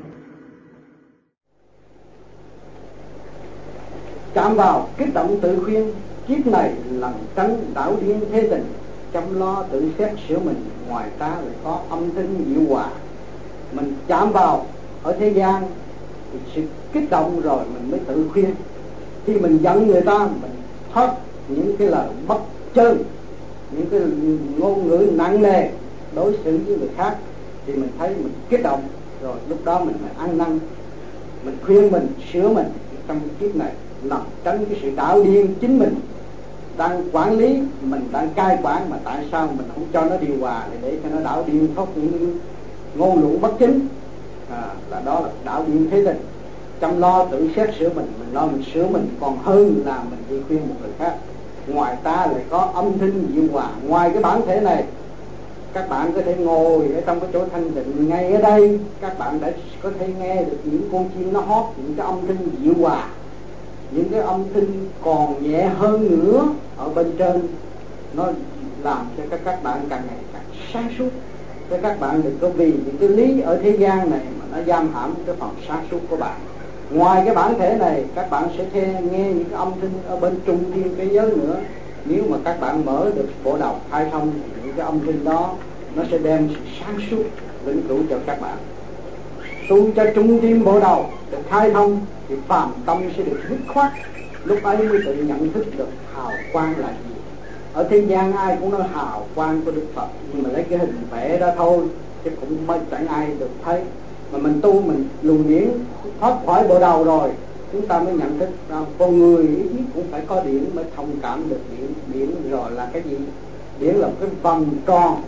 Chạm vào kích động tự khuyên, kiếp này lần tránh đảo điên thế tình, chăm lo tự xét sửa mình, ngoài ta lại có âm thanh diệu hòa. Mình chạm vào ở thế gian thì sự kích động rồi mình mới tự khuyên. Khi mình giận người ta, mình thoát những cái lời bất chân, những cái ngôn ngữ nặng nề đối xử với người khác, thì mình thấy mình kích động, rồi lúc đó mình phải ăn năn, mình khuyên mình sửa mình. Trong kiếp này làm tránh cái sự đảo điên chính mình đang quản lý, mình đang cai quản, mà tại sao mình không cho nó điều hòa để cho nó đảo điên thoát những ngôn luận bất chính, à, là đó là đảo điên thế tình. chăm lo tự xét sửa mình, mình lo mình sửa mình còn hơn là mình đi khuyên một người khác. Ngoài ta lại có âm thanh diệu hòa. Ngoài cái bản thể này, các bạn có thể ngồi ở trong cái chỗ thanh tịnh ngay ở đây, các bạn đã có thể nghe được những con chim nó hót, những cái âm thanh diệu hòa, những cái âm thanh còn nhẹ hơn nữa ở bên trên, nó làm cho các các bạn càng ngày càng sáng suốt. Cho các bạn đừng có vì những cái lý ở thế gian này mà nó giam hãm cái phần sáng suốt của bạn. Ngoài cái bản thể này, các bạn sẽ nghe, nghe những cái âm thanh ở bên trung thiên thế giới nữa. Nếu mà các bạn mở được bộ đầu khai thông thì những cái âm thanh đó nó sẽ đem sự sáng suốt vĩnh cửu cho các bạn. Tu cho trung tim bộ đầu được khai thông thì phàm tâm sẽ được dứt khoát. Lúc ấy mới tự nhận thức được hào quang là gì. Ở thế gian ai cũng nói hào quang của Đức Phật, nhưng mà lấy cái hình vẽ đó thôi, chứ cũng mới chẳng ai được thấy. Mà mình tu mình luồng điển thoát khỏi bộ đầu rồi, chúng ta mới nhận thức ra con người ít nhất cũng phải có điển mới thông cảm được điển. Điển rồi là cái gì? Điển là một cái vòng tròn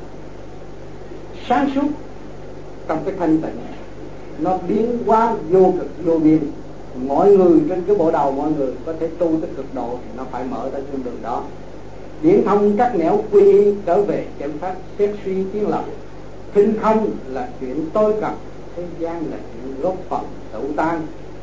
sáng suốt trong cái thanh tịnh, nó biến hóa vô cực vô biên. Mọi người trên cái bộ đầu, mọi người có thể tu tới cực độ thì nó phải mở ra con đường đó. Điển thông các nẻo quy trở về chân pháp, xét suy tiến lập. Thinh không là chuyện tôi cần, thế gian là chuyện góp phần tự tan.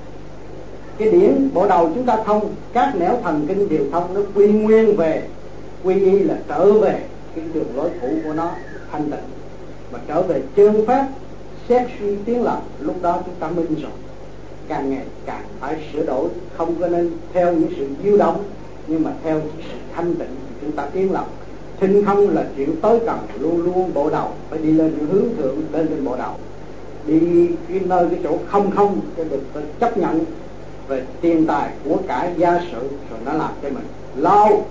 Cái điển bộ đầu chúng ta thông, các nẻo thần kinh đều thông, nó quy nguyên về. Quy y là trở về cái đường lối cũ của nó thanh tịnh, mà trở về chân pháp xét suy tiến lập. Lúc đó chúng ta minh rồi, càng ngày càng phải sửa đổi, không có nên theo những sự diêu động, nhưng mà theo sự thanh tịnh thì chúng ta tiến lập. Thinh không là chuyện tối cần, luôn luôn bộ đầu phải đi lên hướng thượng, lên trên bộ đầu, đi cái nơi cái chỗ không không cho được chấp nhận về tiền tài của cải gia sự, rồi nó làm cho mình lao.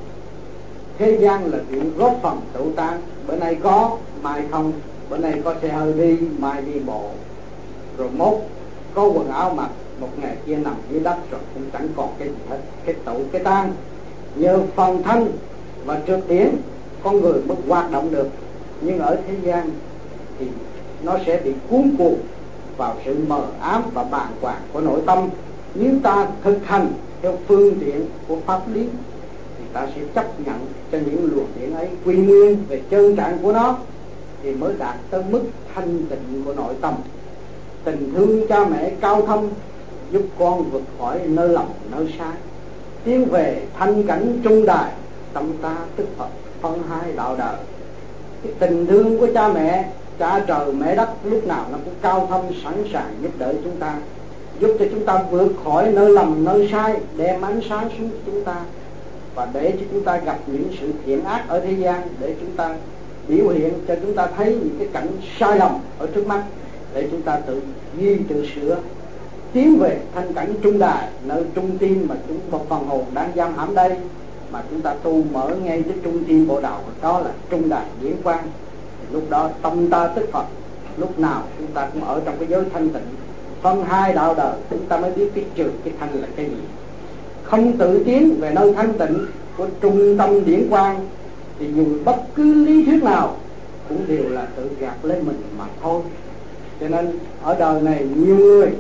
Thế gian là chuyện góp phần tự tan, bữa nay có mai không, bữa nay có xe hơi đi mai đi bộ, rồi mốt có quần áo mặc, một ngày kia nằm dưới đất rồi cũng chẳng còn cái gì hết, cái tụ cái tan. Nhờ phần thanh và trượt điển con người mới hoạt động được, nhưng ở thế gian thì nó sẽ bị cuốn cuồng vào sự mờ ám và bàng hoàng của nội tâm. Nếu ta thực hành theo phương tiện của pháp lý thì ta sẽ chấp nhận cho những luồng điển ấy quy nguyên về chân trạng của nó, thì mới đạt tới mức thanh tịnh của nội tâm. Tình thương cha mẹ cao thâm giúp con vượt khỏi nơi lầm nơi sai, tiến về thanh cảnh trung đài, tâm ta tức Phật phân hai đạo đời. Cái tình thương của cha mẹ, cha trời mẹ đất lúc nào nó cũng cao thâm, sẵn sàng giúp đỡ chúng ta, giúp cho chúng ta vượt khỏi nơi lầm nơi sai, đem ánh sáng xuống chúng ta, và để cho chúng ta gặp những sự thiện ác ở thế gian, để chúng ta biểu hiện cho chúng ta thấy những cái cảnh sai lầm ở trước mắt, để chúng ta tự duy tự sửa, tiến về thanh cảnh trung đài, nơi trung tim mà chúng một phần hồn đang giam hãm đây, mà chúng ta tu mở ngay tới trung tim bộ đầu, đó là trung đài điển quang. Lúc đó tâm ta tức Phật, lúc nào chúng ta cũng ở trong cái giới thanh tịnh, phân hai đạo đời, chúng ta mới biết cái trừ cái thanh là cái gì. Không tự tiến về nơi thanh tịnh của trung tâm điển quang thì dù bất cứ lý thuyết nào cũng đều là tự gạt lấy mình mà thôi. Cho nên ở đời này nhiều người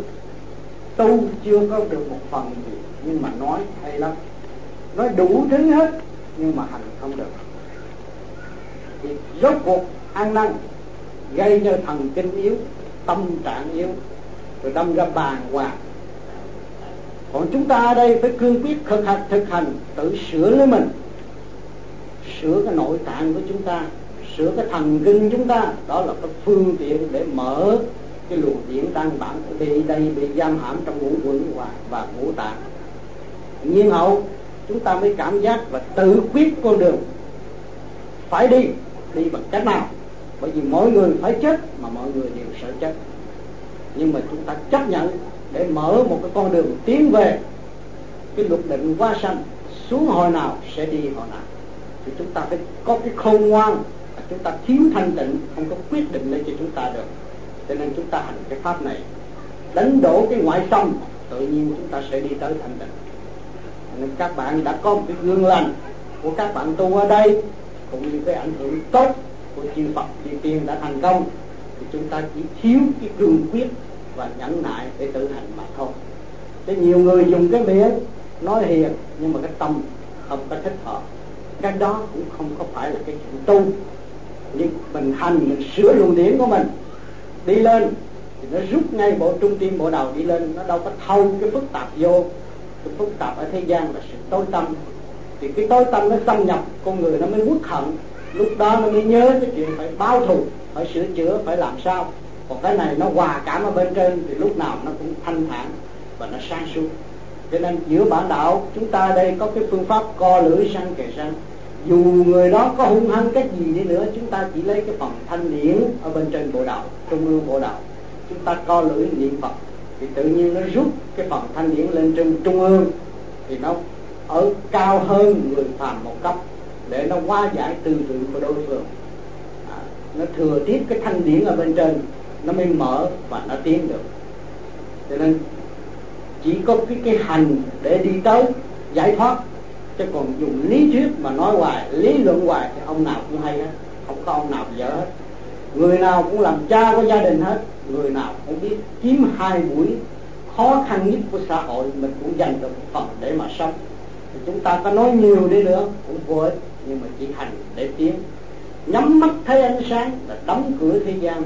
tu chưa có được một phần gì, nhưng mà nói hay lắm, nói đủ thứ hết nhưng mà hành không được, thì rốt cuộc ăn năn gây cho thần kinh yếu, tâm trạng yếu, rồi đâm ra bàng hoàng. Còn chúng ta ở đây phải cương quyết thực hành, thực hành tự sửa lấy mình, sửa cái nội tạng của chúng ta, sửa cái thần kinh chúng ta. Đó là cái phương tiện để mở cái luồng điển đang bản bị đây bị giam hãm trong ngũ quẩn và, và ngũ tạng. Nhiên hậu chúng ta mới cảm giác và tự quyết con đường phải đi, đi bằng cách nào. Bởi vì mỗi người phải chết mà mọi người đều sợ chết, nhưng mà chúng ta chấp nhận để mở một cái con đường tiến về cái luật định hóa sanh, xuống hồi nào sẽ đi hồi nào. Thì chúng ta phải có cái khôn ngoan, chúng ta thiếu thanh tịnh, không có quyết định để cho chúng ta được. Cho nên chúng ta hành cái pháp này, đánh đổ cái ngoại tâm, tự nhiên chúng ta sẽ đi tới thanh tịnh. Nên các bạn đã có một cái gương lành của các bạn tu ở đây, cũng như cái ảnh hưởng tốt của chư Phật chư Tiên đã thành công, thì chúng ta chỉ thiếu cái cương quyết và nhẫn nại để tự hành mà thôi. Thế nhiều người dùng cái miệng nói hiền nhưng mà cái tâm không có thích hợp, cái đó cũng không có phải là cái chuyện tu. Nhưng mình hành, mình sửa luồng điển của mình đi lên thì nó rút ngay bộ trung tim bộ đầu đi lên, nó đâu có thâu cái phức tạp vô. Cái phức tạp ở thế gian là sự tối tâm, thì cái tối tâm nó xâm nhập con người, nó mới uất hận, lúc đó nó mới nhớ cái chuyện phải báo thù, phải sửa chữa, phải làm sao. Còn cái này nó hòa cảm ở bên trên thì lúc nào nó cũng thanh thản và nó sáng suốt. Cho nên giữa bản đạo chúng ta đây có cái phương pháp co lưỡi sang kề sang. Dù người đó có hung hăng cách gì đi nữa, chúng ta chỉ lấy cái phần thanh điển ở bên trên bộ đạo, trung ương bộ đạo, chúng ta co lưỡi niệm Phật thì tự nhiên nó rút cái phần thanh điển lên trên trung ương, thì nó ở cao hơn người phàm một cấp để nó hóa giải tư tưởng của đối phương. À, nó thừa tiếp cái thanh điển ở bên trên, nó mới mở và nó tiến được. Cho nên chỉ có cái cái hành để đi tới giải thoát, chứ còn dùng lý thuyết mà nói hoài, lý luận hoài thì ông nào cũng hay hết, không có ông nào dở hết. Người nào cũng làm cha của gia đình hết, người nào cũng biết kiếm hai buổi khó khăn nhất của xã hội mình cũng dành được một phần để mà sống. Thì chúng ta có nói nhiều đi nữa cũng vô ích, nhưng mà chỉ hành để tiến. Nhắm mắt thấy ánh sáng là đóng cửa thế gian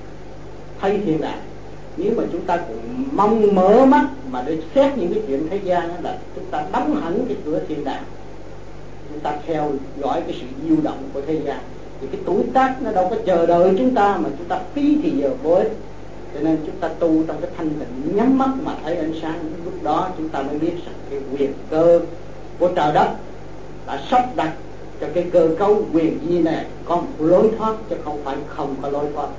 thấy thiên đàng. Nếu mà chúng ta cũng mong mở mắt mà để xét những cái chuyện thế gian đó, là chúng ta đóng hẳn cái cửa thiên đàng. Chúng ta theo dõi cái sự diêu động của thế gian thì cái tuổi tác nó đâu có chờ đợi chúng ta mà chúng ta phí thì giờ vô ích. Cho nên chúng ta tu trong cái thanh tịnh, nhắm mắt mà thấy ánh sáng, lúc đó chúng ta mới biết rằng cái quyền cơ của trời đất đã sắp đặt cho cái cơ cấu quyền di này có một lối thoát, chứ không phải không có lối thoát.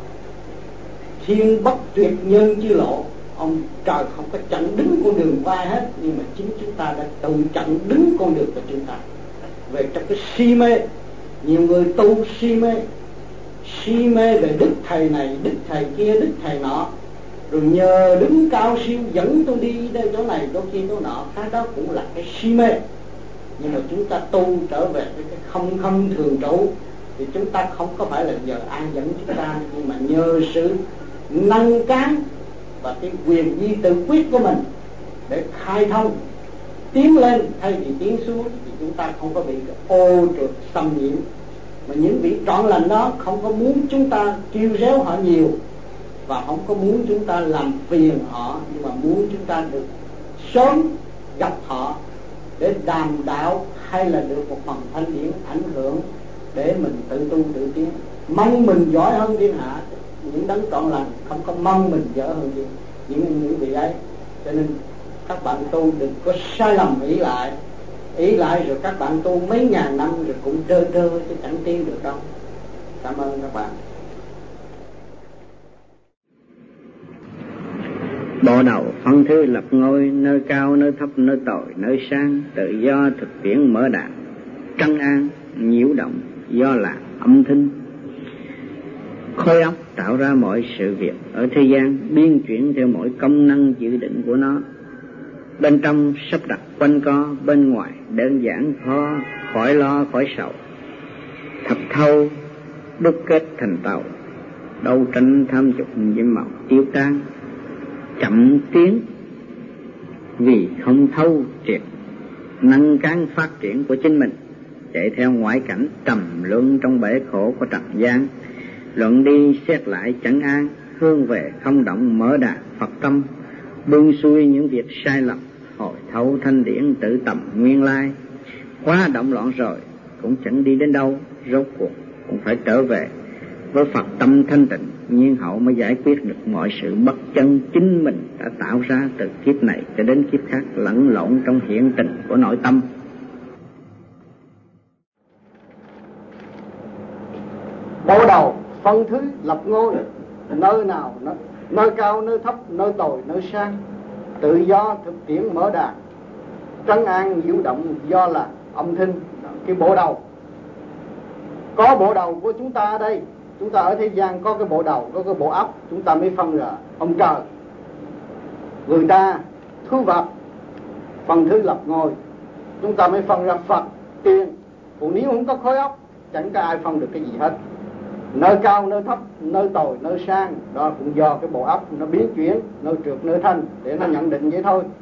Thiên bất tuyệt nhân chi lộ, ông trời không có chặn đứng con đường vai hết, nhưng mà chính chúng ta đã tự chặn đứng con đường của chúng ta. Về trong cái si mê, nhiều người tu si mê, si mê về đức thầy này, đức thầy kia, đức thầy nọ, rồi nhờ đứng cao siêu dẫn tôi đi đây chỗ này chỗ kia chỗ nọ, cái đó cũng là cái si mê. Nhưng mà chúng ta tu trở về với cái không không thường trụ thì chúng ta không có phải là nhờ ai dẫn chúng ta, nhưng mà nhờ sự nâng cán và cái quyền di tự quyết của mình để khai thông, tiến lên thay vì tiến xuống, thì chúng ta không có bị ô trượt xâm nhiễm. Mà những vị trọn lành đó không có muốn chúng ta kêu réo họ nhiều, và không có muốn chúng ta làm phiền họ, nhưng mà muốn chúng ta được sớm gặp họ để đàm đạo, hay là được một phần thanh điển ảnh hưởng để mình tự tu tự tiến. Mong mình giỏi hơn thiên hạ, những đấng trọn lành không có mong mình dở hơn gì những những vị ấy. Cho nên các bạn tu đừng có sai lầm ý lại, ý lại rồi các bạn tu mấy ngàn năm rồi cũng trơ trơ chứ chẳng tiến được đâu. Cảm ơn các bạn. Bộ đầu phân thư lập ngôi, nơi cao nơi thấp, nơi tội nơi sang, tự do thực tiễn mở đàn, trấn an nhiễu động do là âm thanh. Khối óc tạo ra mọi sự việc ở thế gian, biên chuyển theo mỗi công năng dự định của nó. Bên trong sắp đặt quanh co, bên ngoài đơn giản khó, khỏi lo khỏi sầu. Thập thâu đúc kết thành tàu, đấu tranh tham dục diễm màu tiêu tan. Chậm tiến vì không thâu triệt, nâng cán phát triển của chính mình, chạy theo ngoại cảnh trầm luân trong bể khổ của trần gian. Luận đi xét lại trấn an, hướng về không động mở đà Phật tâm, buông xuôi những việc sai lầm, hồi thấu thanh điển tự tầm nguyên lai. Quá động loạn rồi cũng chẳng đi đến đâu, rốt cuộc cũng phải trở về với Phật tâm thanh tịnh, nhiên hậu mới giải quyết được mọi sự bất chân chính mình đã tạo ra từ kiếp này cho đến kiếp khác, lẫn lộn trong hiện tình của nội tâm. Bộ đầu phân thứ lập ngôi, nơi nào nơi, nơi cao nơi thấp, nơi tồi nơi sang, tự do thực tiễn mở đàn, trấn an nhiễu động do là âm thanh. Cái bộ đầu, có bộ đầu của chúng ta ở đây, chúng ta ở thế gian có cái bộ đầu, có cái bộ óc, chúng ta mới phân ra ông trời, người ta, thứ vật, phân thứ lập ngôi, chúng ta mới phân ra Phật, tiên. Còn nếu không có khối óc, chẳng có ai phân được cái gì hết. Nơi cao nơi thấp, nơi tồi nơi sang, đó cũng do cái bộ óc nó biến chuyển, nơi trượt nơi thanh, để nó nhận định vậy thôi.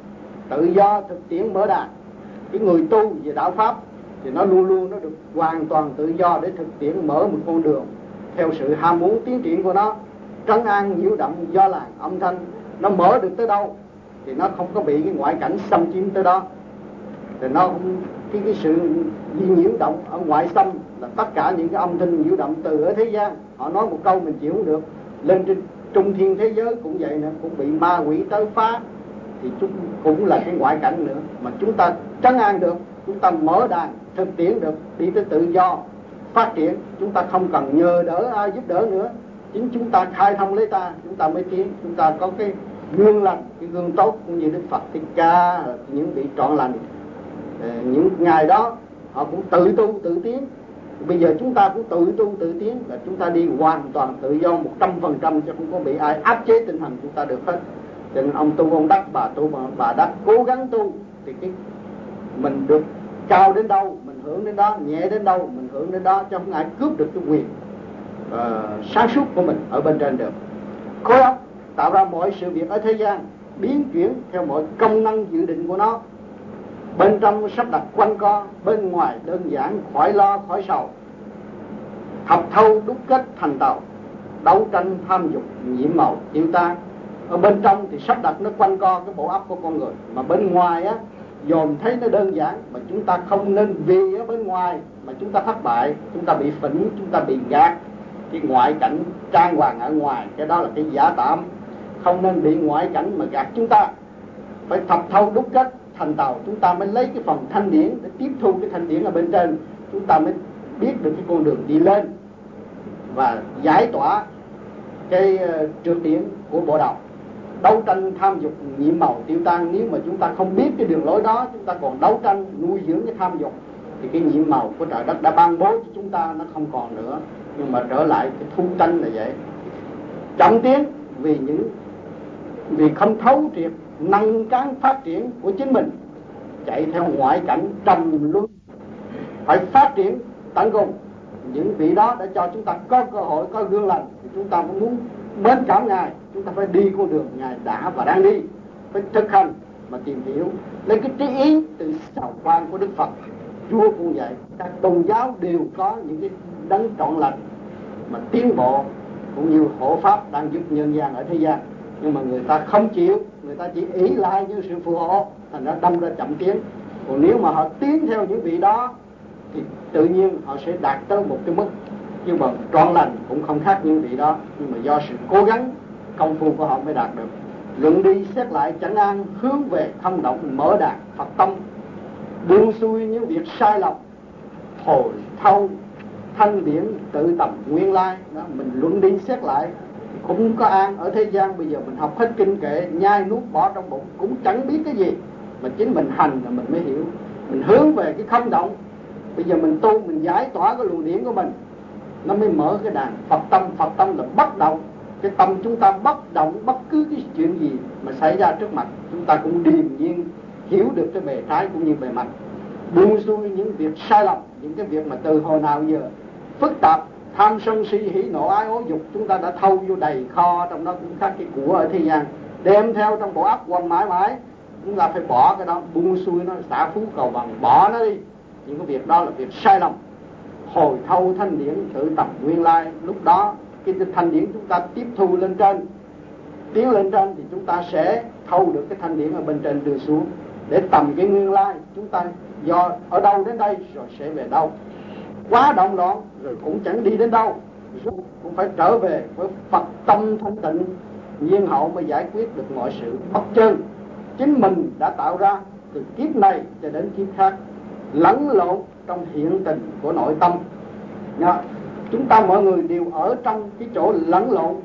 tự do thực tiễn mở đàn. Cái người tu về đạo pháp thì nó luôn luôn nó được hoàn toàn tự do để thực tiễn mở một con đường theo sự ham muốn tiến triển của nó, trấn an nhiễu động do làng âm thanh. Nó mở được tới đâu thì nó không có bị cái ngoại cảnh xâm chiếm tới đó. Thì nó không, cái, cái sự nhiễu động ở ngoại xâm là tất cả những cái âm thanh nhiễu động từ ở thế gian. Họ nói một câu mình chịu không được, lên trên trung thiên thế giới cũng vậy nữa, cũng bị ma quỷ tới phá, thì chúng cũng là cái ngoại cảnh nữa. Mà chúng ta trấn an được, chúng ta mở đàn thực tiễn được, đi tới tự do phát triển. Chúng ta không cần nhờ đỡ ai giúp đỡ nữa, chính chúng ta khai thông lấy ta, chúng ta mới tiến. Chúng ta có cái gương lành, cái gương tốt, cũng như Đức Phật Thích Ca, những vị trọn lành, những ngày đó họ cũng tự tu tự tiến. Bây giờ chúng ta cũng tự tu tự tiến, là chúng ta đi hoàn toàn tự do một trăm phần trăm, chứ không có bị ai áp chế tinh thần chúng ta được hết. Cho nên ông tu ông đắc, bà tu bà đắc, cố gắng tu thì cái mình được cao đến đâu mình hưởng đến đó, nhẹ đến đâu mình hưởng đến đó, chứ không ai cướp được cái quyền uh, sáng suốt của mình ở bên trên được. Khối óc tạo ra mọi sự việc ở thế gian, biến chuyển theo mọi công năng dự định của nó. Bên trong sắp đặt quanh co, bên ngoài đơn giản khỏi lo khỏi sầu. Thập thâu đúc kết thành tàu, đấu tranh tham dục nhiễm màu tiêu tan. Ở bên trong thì sắp đặt nó quanh co cái bộ óc của con người, mà bên ngoài á dòm thấy nó đơn giản. Mà chúng ta không nên vì ở bên ngoài mà chúng ta thất bại, chúng ta bị phỉnh, chúng ta bị gạt cái ngoại cảnh trang hoàng ở ngoài. Cái đó là cái giả tạm. Không nên bị ngoại cảnh mà gạt chúng ta. Phải thập thâu đúc kết thành tàu, chúng ta mới lấy cái phần thanh điển để tiếp thu cái thanh điển ở bên trên. Chúng ta mới biết được cái con đường đi lên và giải tỏa cái uh, trượt điển của bộ đầu. Đấu tranh tham dục nhiễm màu tiêu tan. Nếu mà chúng ta không biết cái đường lối đó, chúng ta còn đấu tranh nuôi dưỡng cái tham dục, thì cái nhiễm màu của trời đất đã ban bố cho chúng ta nó không còn nữa. Nhưng mà trở lại cái thu tranh là vậy, chậm tiến vì những vì không thấu triệt năng cán phát triển của chính mình, chạy theo ngoại cảnh trầm luân. Phải phát triển tận cùng. Những vị đó đã cho chúng ta có cơ hội, có gương lành, thì chúng ta cũng muốn mến cảm Ngài. Chúng ta phải đi con đường Ngài đã và đang đi, phải thực hành mà tìm hiểu lấy cái trí ý từ hào quang của Đức Phật. Chúa cũng vậy, các tôn giáo đều có những cái đấng trọn lành mà tiến bộ cũng như hộ pháp đang giúp nhân gian ở thế gian. Nhưng mà người ta không chịu, người ta chỉ ý lại như sự phù hộ, thành ra đâm ra chậm tiến. Còn nếu mà họ tiến theo những vị đó thì tự nhiên họ sẽ đạt tới một cái mức nhưng mà trọn lành cũng không khác những vị đó. Nhưng mà do sự cố gắng công phu của họ mới đạt được. Luận đi xét lại chánh an, hướng về không động mở đàn Phật tâm, buông xuôi những việc sai lầm, hồi thâu thanh điển tự tầm nguyên lai đó. Mình luận đi xét lại cũng có an. Ở thế gian bây giờ mình học hết kinh kệ, nhai nuốt bỏ trong bụng cũng chẳng biết cái gì, mà chính mình hành là mình mới hiểu. Mình hướng về cái không động. Bây giờ mình tu, mình giải tỏa cái luồng điển của mình, nó mới mở cái đàn Phật tâm. Phật tâm là bất động. Cái tâm chúng ta bất động, bất cứ cái chuyện gì mà xảy ra trước mặt chúng ta cũng điềm nhiên hiểu được cái bề trái cũng như bề mặt. Buông xuôi những việc sai lầm, những cái việc mà từ hồi nào giờ phức tạp, tham sân si hỉ nộ ái ố dục, chúng ta đã thâu vô đầy kho. Trong đó cũng khác cái của ở thế gian, đem theo trong bộ óc quanh mãi mãi. Chúng ta phải bỏ cái đó, buông xuôi nó, xả phú cầu bằng, bỏ nó đi. Những cái việc đó là việc sai lầm. Hồi thâu thanh điển tự tập nguyên lai. Lúc đó cái thanh điển chúng ta tiếp thu lên trên, tiến lên trên, thì chúng ta sẽ thâu được cái thanh điển ở bên trên đưa xuống để tầm cái nguyên lai. Chúng ta do ở đâu đến đây rồi sẽ về đâu. Quá động loạn rồi cũng chẳng đi đến đâu, rồi cũng phải trở về với Phật tâm thanh tịnh nhiên hậu mới giải quyết được mọi sự bất chân chính mình đã tạo ra từ kiếp này cho đến kiếp khác, lẫn lộn trong hiện tình của nội tâm. Nha. Chúng ta mọi người đều ở trong cái chỗ lẫn lộn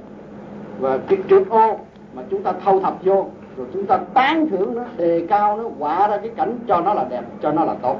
và cái trượt ô mà chúng ta thâu thập vô, rồi chúng ta tán thưởng nó, đề cao nó, họa ra cái cảnh cho nó là đẹp, cho nó là tốt.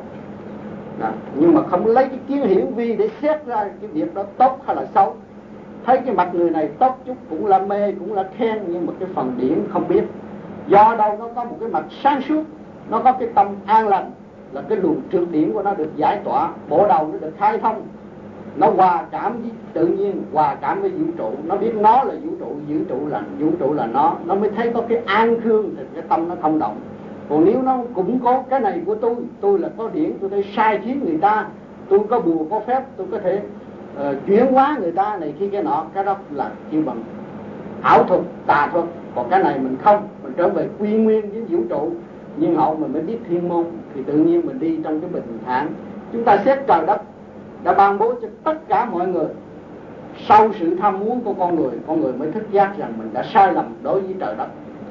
Đó. Nhưng mà không lấy cái kiến hiển vi để xét ra cái việc đó tốt hay là xấu. Thấy cái mặt người này tốt chút cũng là mê, cũng là khen, nhưng mà cái phần điển không biết. Do đâu nó có một cái mặt sáng suốt, nó có cái tâm an lành, là cái luồng trượt điển của nó được giải tỏa, bộ đầu nó được khai thông, nó hòa cảm với tự nhiên, hòa cảm với vũ trụ. Nó biết nó là vũ trụ, vũ trụ là vũ trụ là nó, nó mới thấy có cái an khương thì cái tâm nó không động. Còn nếu nó cũng có cái này của tôi, tôi là có điển, tôi thể sai khiến người ta, tôi có bùa có phép, tôi có thể uh, chuyển hóa người ta này khi cái nọ, cái đó là kêu bằng ảo thuật, tà thuật. Còn cái này mình không, mình trở về quy nguyên với vũ trụ nhiên hậu, mình mới biết thiên môn, thì tự nhiên mình đi trong cái bình thản. Chúng ta xét trời đất đã ban bố cho tất cả mọi người. Sau sự tham muốn của con người, con người mới thức giác rằng mình đã sai lầm đối với trời đất.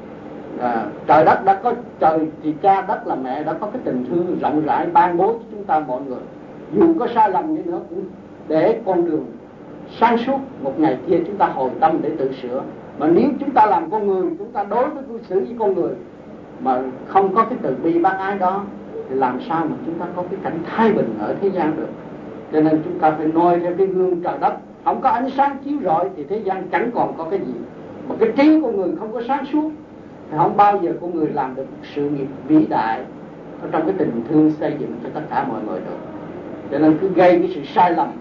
À, trời đất đã có, trời thì cha, đất là mẹ, đã có cái tình thương rộng rãi ban bố cho chúng ta mọi người. Dù có sai lầm như nữa cũng để con đường sáng suốt, một ngày kia chúng ta hồi tâm để tự sửa. Mà nếu chúng ta làm con người, chúng ta đối với cư xử với con người mà không có cái từ bi bác ái đó, thì làm sao mà chúng ta có cái cảnh thái bình ở thế gian được. Cho nên chúng ta phải noi theo cái gương trời đất. Không có ánh sáng chiếu rọi thì thế gian chẳng còn có cái gì. Mà cái trí của người không có sáng suốt thì không bao giờ con người làm được sự nghiệp vĩ đại ở trong cái tình thương xây dựng cho tất cả mọi người được. Cho nên cứ gây cái sự sai lầm,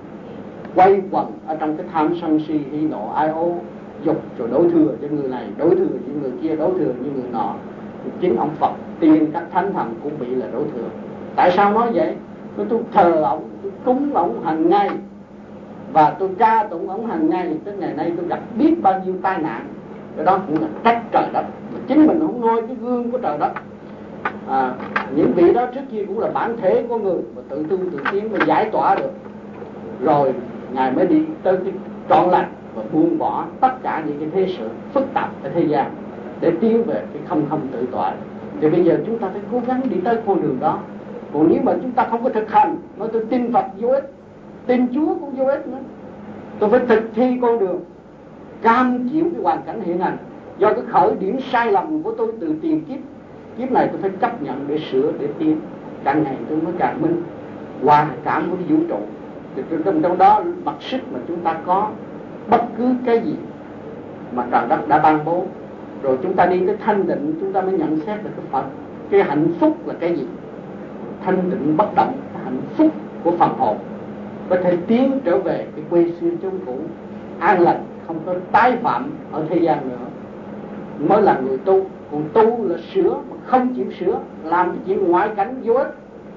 quay quẩn ở trong cái tham sân si hỉ nộ ái ố, dục, rồi đối thừa cho người này, đối thừa với người kia, đối thừa như người nọ. Thì chính ông Phật, tiên, các thánh thần cũng bị là đối thừa. Tại sao nói vậy? Tôi, tôi thờ ông, tôi cúng ông hàng ngày, và tôi ca tụng ông hàng ngày. Tới ngày nay tôi gặp biết bao nhiêu tai nạn. Cái đó cũng là trách trời đất. Mà chính mình không noi cái gương của trời đất. À, những vị đó trước kia cũng là bản thể của người, mà tự tu tự tiến mới giải tỏa được. Rồi Ngài mới đi tới cái trọn lành và buông bỏ tất cả những cái thế sự phức tạp ở thế gian để tiến về cái không không tự tại. Thì bây giờ chúng ta phải cố gắng đi tới con đường đó. Còn nếu mà chúng ta không có thực hành, nói tôi tin Phật vô ích, tin Chúa cũng vô ích nữa. Tôi phải thực thi con đường, cam chịu cái hoàn cảnh hiện hành. Do cái khởi điểm sai lầm của tôi từ tiền kiếp, kiếp này tôi phải chấp nhận để sửa, để tiến. Càng ngày tôi mới càng minh, hòa cảm với vũ trụ. Thì trong, trong đó mặc sức mà chúng ta có bất cứ cái gì mà trời đất đã ban bố. Rồi chúng ta đi tới thanh định, chúng ta mới nhận xét được cái Phật. Cái hạnh phúc là cái gì? Thanh định bất động, cái hạnh phúc của phần hồn có thể tiến trở về cái quê xưa chốn cũ, an lành, không có tái phạm ở thế gian nữa, mới là người tu. Còn tu là sửa, mà không chịu sửa, làm cái chuyện ngoại cảnh vô ích,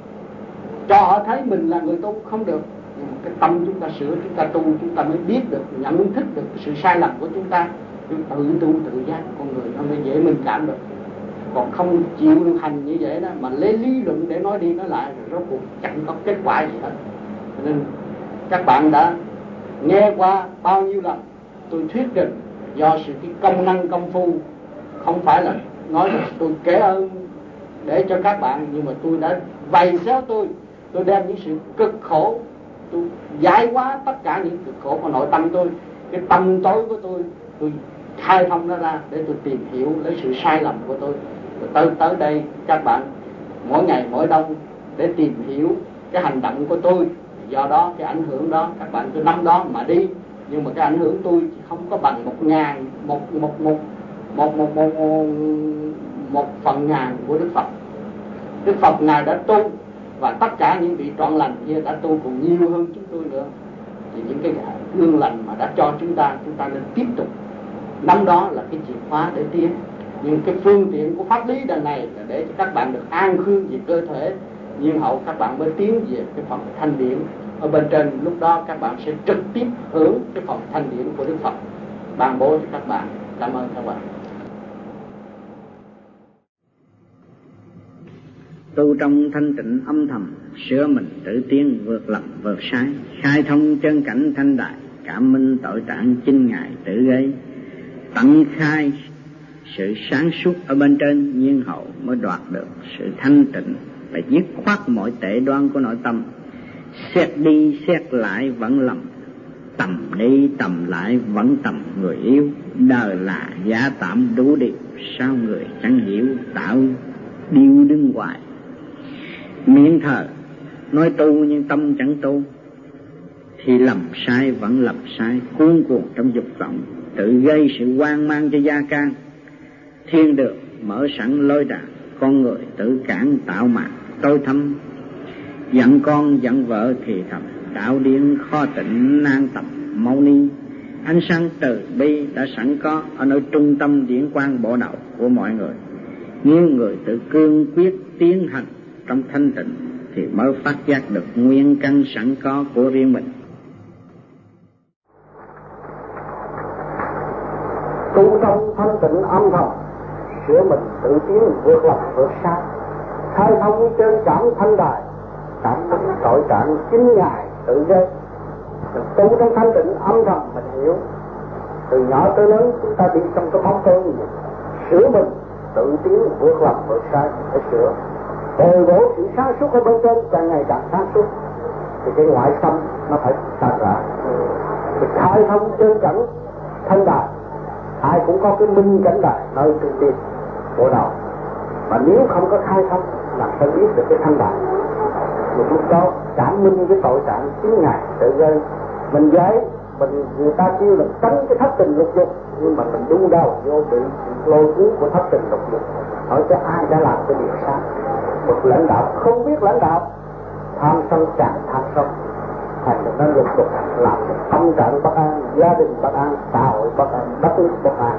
cho họ thấy mình là người tu không được. Nhưng mà cái tâm chúng ta sửa, chúng ta tu, chúng ta mới biết được, nhận thức được sự sai lầm của chúng ta. Chúng tự tu tự giác con người nó mới dễ minh cảm được. Còn không chịu hành như vậy đó, mà lấy lý luận để nói đi nói lại, rồi rốt cuộc chẳng có kết quả gì hết. Nên các bạn đã nghe qua bao nhiêu lần tôi thuyết trình, do sự cái công năng công phu, không phải là nói là tôi kể ơn để cho các bạn, nhưng mà tôi đã vầy xéo tôi, tôi đem những sự cực khổ, tôi giải hóa tất cả những cực khổ của nội tâm tôi, cái tâm tối của tôi, tôi khai thông nó ra để tôi tìm hiểu lấy sự sai lầm của tôi. Rồi tới tới đây các bạn mỗi ngày mỗi đông để tìm hiểu cái hành động của tôi. Do đó cái ảnh hưởng đó các bạn cứ nắm đó mà đi. Nhưng mà cái ảnh hưởng tôi thì không có bằng một ngàn một một một một một một, một, một phần ngàn của Đức Phật. Đức Phật Ngài đã tu, và tất cả những vị trọn lành kia đã tu còn nhiều hơn chúng tôi nữa. Thì những cái gương lành mà đã cho chúng ta, chúng ta nên tiếp tục nắm đó là cái chìa khóa để tiến. Nhưng cái phương tiện của pháp lý đằng này là để cho các bạn được an khương về cơ thể, nhiên hậu các bạn mới tiến về cái phần thanh điển ở bên trên. Lúc đó các bạn sẽ trực tiếp hưởng cái phần thanh điển của Đức Phật ban bố cho các bạn. Cảm ơn các bạn. Tu trong thanh tịnh âm thầm, sửa mình tự tiến, vượt lầm vượt sai, khai thông chân cảnh thanh đại, cảm minh tội trạng chính Ngài tự gây, tận khai sự sáng suốt ở bên trên, nhiên hậu mới đoạt được sự thanh tịnh, phải dứt khoát mọi tệ đoan của nội tâm. Xét đi xét lại vẫn lầm, tầm đi tầm lại vẫn tầm người yêu, đời là giả tạm đủ điều, sao người chẳng hiểu, tạo điêu đứng hoài. Miệng thờ nói tu nhưng tâm chẳng tu, thì lầm sai vẫn lầm sai, cuốn cuồng trong dục vọng, tự gây sự hoang mang cho gia can. Thiên đường mở sẵn lối đàn, con người tự cản tạo mạng tối thâm. Giận con giận vợ thì thầm, đạo điển kho tịnh nan tầm mâu ni. Ánh sáng từ bi đã sẵn có ở nơi trung tâm điển quang bộ đầu của mọi người. Nếu người tự cương quyết tiến hành trong thanh tịnh thì mới phát giác được nguyên căn sẵn có của riêng mình. Tu trong thanh tịnh âm thầm, sửa mình tự tiến vượt lòng vượt sai, khai thông trên cảm thanh đài, cảm thức tội trạng chính ngài tự gây. Tu trong thanh tịnh âm thầm mình hiểu, từ nhỏ tới lớn chúng ta đi trong cái bóng tối gì, sửa mình tự tiến vượt lòng vượt sai phải sửa. Bồi bổ sự sáng suốt ở bên trên càng ngày càng sáng suốt thì cái ngoại tâm nó phải sáng ra. Thì khai thông trên cảnh thanh đài, ai cũng có cái minh cảnh đài nơi trung tâm bộ đầu, mà nếu không có khai thông làm sao biết được cái thanh đài. Một lúc đó cảm minh cái tội trạng chính ngài tự gây. Mình giấy mình người ta kêu là tránh cái thất tình lục dục, nhưng mà mình đu đầu vô bị lôi cuốn của thất tình lục dục. Hỏi cho ai đã làm cái điều sai? Một lãnh đạo không biết lãnh đạo, tham sân chẳng tham sân, thành nó lục dục làm tâm trạng bất an, gia đình bất an, xã hội bất an, đất nước bất an.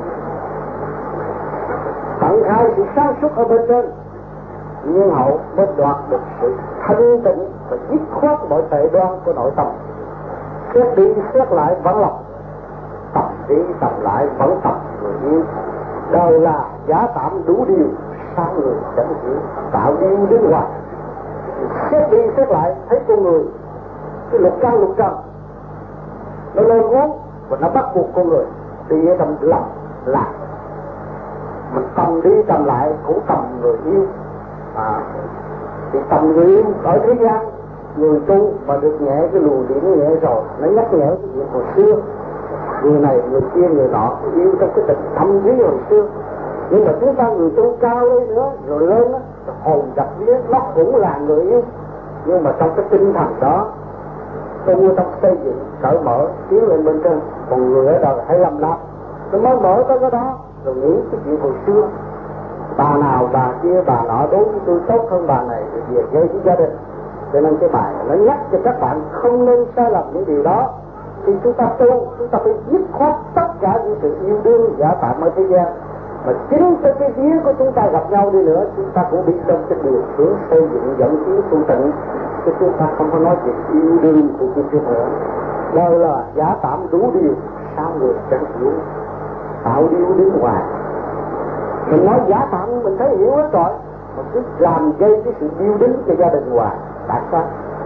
Tận khai sự sáng suốt ở bên trên, nhiên hậu mới đoạt được sự thanh tịnh và dứt khoát mọi tệ đoan của nội tâm. Xét đi xét lại vẫn lòng, tập đi tập lại vẫn tập người yêu. Đời là giả tạm đủ điều, sao người chẳng hiểu, tạo điều đứng ngoài. Xét đi xét lại thấy con người, cái lục căn lục trần nó lôi cuốn và nó bắt buộc con người đi ở trong lòng lạc. Mình cầm đi cầm lại cũng cầm người yêu. À, thì cầm người yêu ở thế gian, người tu mà được nhẹ cái luồng điển nhẹ rồi, nó nhắc nhở cái chuyện hồi xưa, người này người kia người nọ yêu trong cái tình thâm thúy hồi xưa. Nhưng mà chúng ta người tu cao lên nữa rồi lên á, hồn gặp vía nó cũng là người yêu. Nhưng mà trong cái tinh thần đó, tu trong xây dựng cởi mở tiến lên bên trên. Còn người ở đời hay lầm lap, nó mới mở tới cái đó rồi nghĩ cái chuyện hồi xưa, bà nào bà kia bà nọ đối với tôi tốt hơn bà này thì về gây với gia đình. Cho nên cái bài nó nhắc cho các bạn không nên sai lầm những điều đó. Khi chúng ta tu, chúng ta phải dứt khoát tất cả những sự yêu đương giả tạm ở thế gian. Mà chính tới cái vía của chúng ta gặp nhau đi nữa, chúng ta cũng đi trong cái điều hướng xây dựng dẫn tiến tu tịnh, chứ chúng ta không có nói chuyện yêu đương của chúng ta nữa. Đời là giả tạm đủ điều, sao người chẳng hiểu, tạo điều đứng ngoài. Mình nói giả tạm mình thấy hiểu hết rồi, mà cứ làm gây cái sự yêu đính cho gia đình ngoài, tại sao?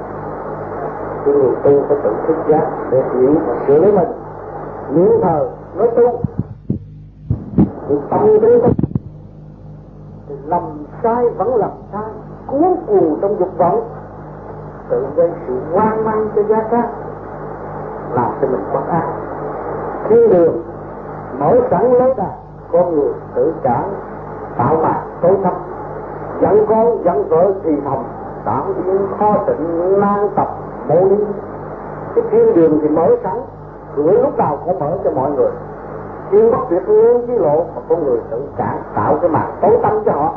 Cái người tu phải tự thức giác để hiểu và sửa lấy mình. Những thờ nói tu thì tâm tư tâm thì lầm sai vẫn lầm sai, cuốn cuồng trong dục vọng, tự gây sự hoang mang cho gia khác, làm cho mình bất an. Thiên đường mở sẵn lối đà, con người tự cản tạo mạc tối thâm, dẫn con dẫn vợ thì thầm, tạo biến khó tịnh nan tập mô ni. Cái thiên đường thì mở sẵn, cửa lúc nào cũng mở cho mọi người. Thiên bất tuyệt nhiên với lộ mà con người tự cản tạo cái màn tối tăm cho họ.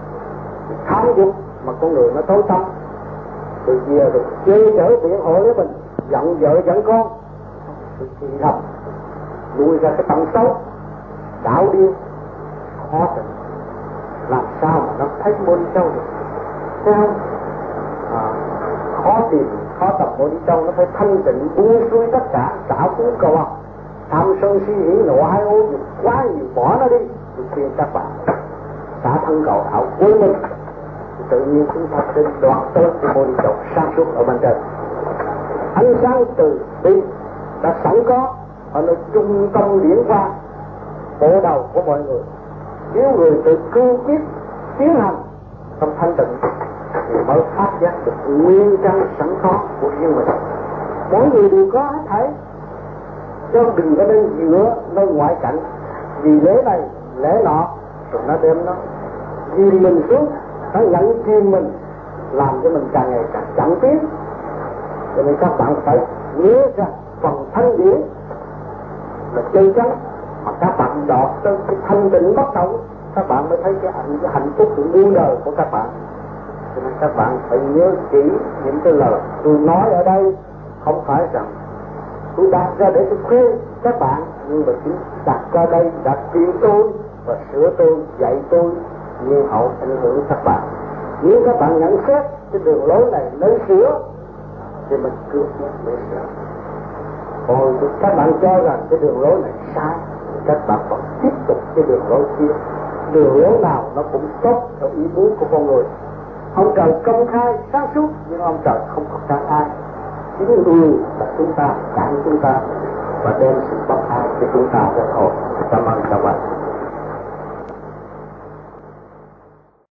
Tham dục mà con người nó tối tăm, từ về rồi chơi chở biện hộ với mình, giận vợ giận con, thì thì thầm nuôi ra cái tâm xấu, đạo điên khó tịnh. Làm sao mà nó thấy môn châu được? Thấy không? À, khó tìm, khó tập môn châu, nó phải thanh tịnh buông xuôi tất cả, xả phú cầu học. Tham sân si hỉ nộ hai ô dục quá nhiều, bỏ nó đi. Tôi khuyên các bạn xả thân cầu ảo cuối mình, thì tự nhiên chúng ta sẽ đoạt tới cái môn châu sáng suốt ở bên trên. Ánh sáng từ bi đã sẵn có ở nơi trung tâm điển qua bộ đầu của mọi người. Nếu người tự cương quyết tiến hành trong thanh tịnh thì mới phát giác được nguyên căn sẵn có của riêng mình. Mỗi người đều có hết thảy, chứ đừng có nên dựa nơi ngoại cảnh, vì lễ này lễ nọ rồi nó đem nó dìm mình xuống, nó nhận chìm mình, làm cho mình càng ngày càng chậm tiến. Cho nên các bạn phải nhớ rằng phần thanh điển là chân chắn, mà các bạn đọt tới cái thanh tịnh bất động, các bạn mới thấy cái hạnh, cái hạnh phúc của muôn đời của các bạn. Cho nên các bạn phải nhớ kỹ những cái lời tôi nói ở đây, không phải rằng tôi đặt ra để tôi khuyên các bạn, nhưng mà chỉ đặt ra đây, đặt khuyên tôi và sửa tôi, dạy tôi nhiên hậu ảnh hưởng các bạn. Nếu các bạn nhận xét cái đường lối này nên sửa thì mình cứ để sửa. Còn các bạn cho rằng cái đường lối này sai, các bạn vẫn tiếp tục cái đường lối kia. Đường lối nào nó cũng tốt theo ý muốn của con người. Ông trời công khai sáng suốt, nhưng ông trời không có cản ai. Chính người là chúng ta cản chúng ta và đem sự bất an cho chúng ta ra thôi. Cảm ơn các bạn.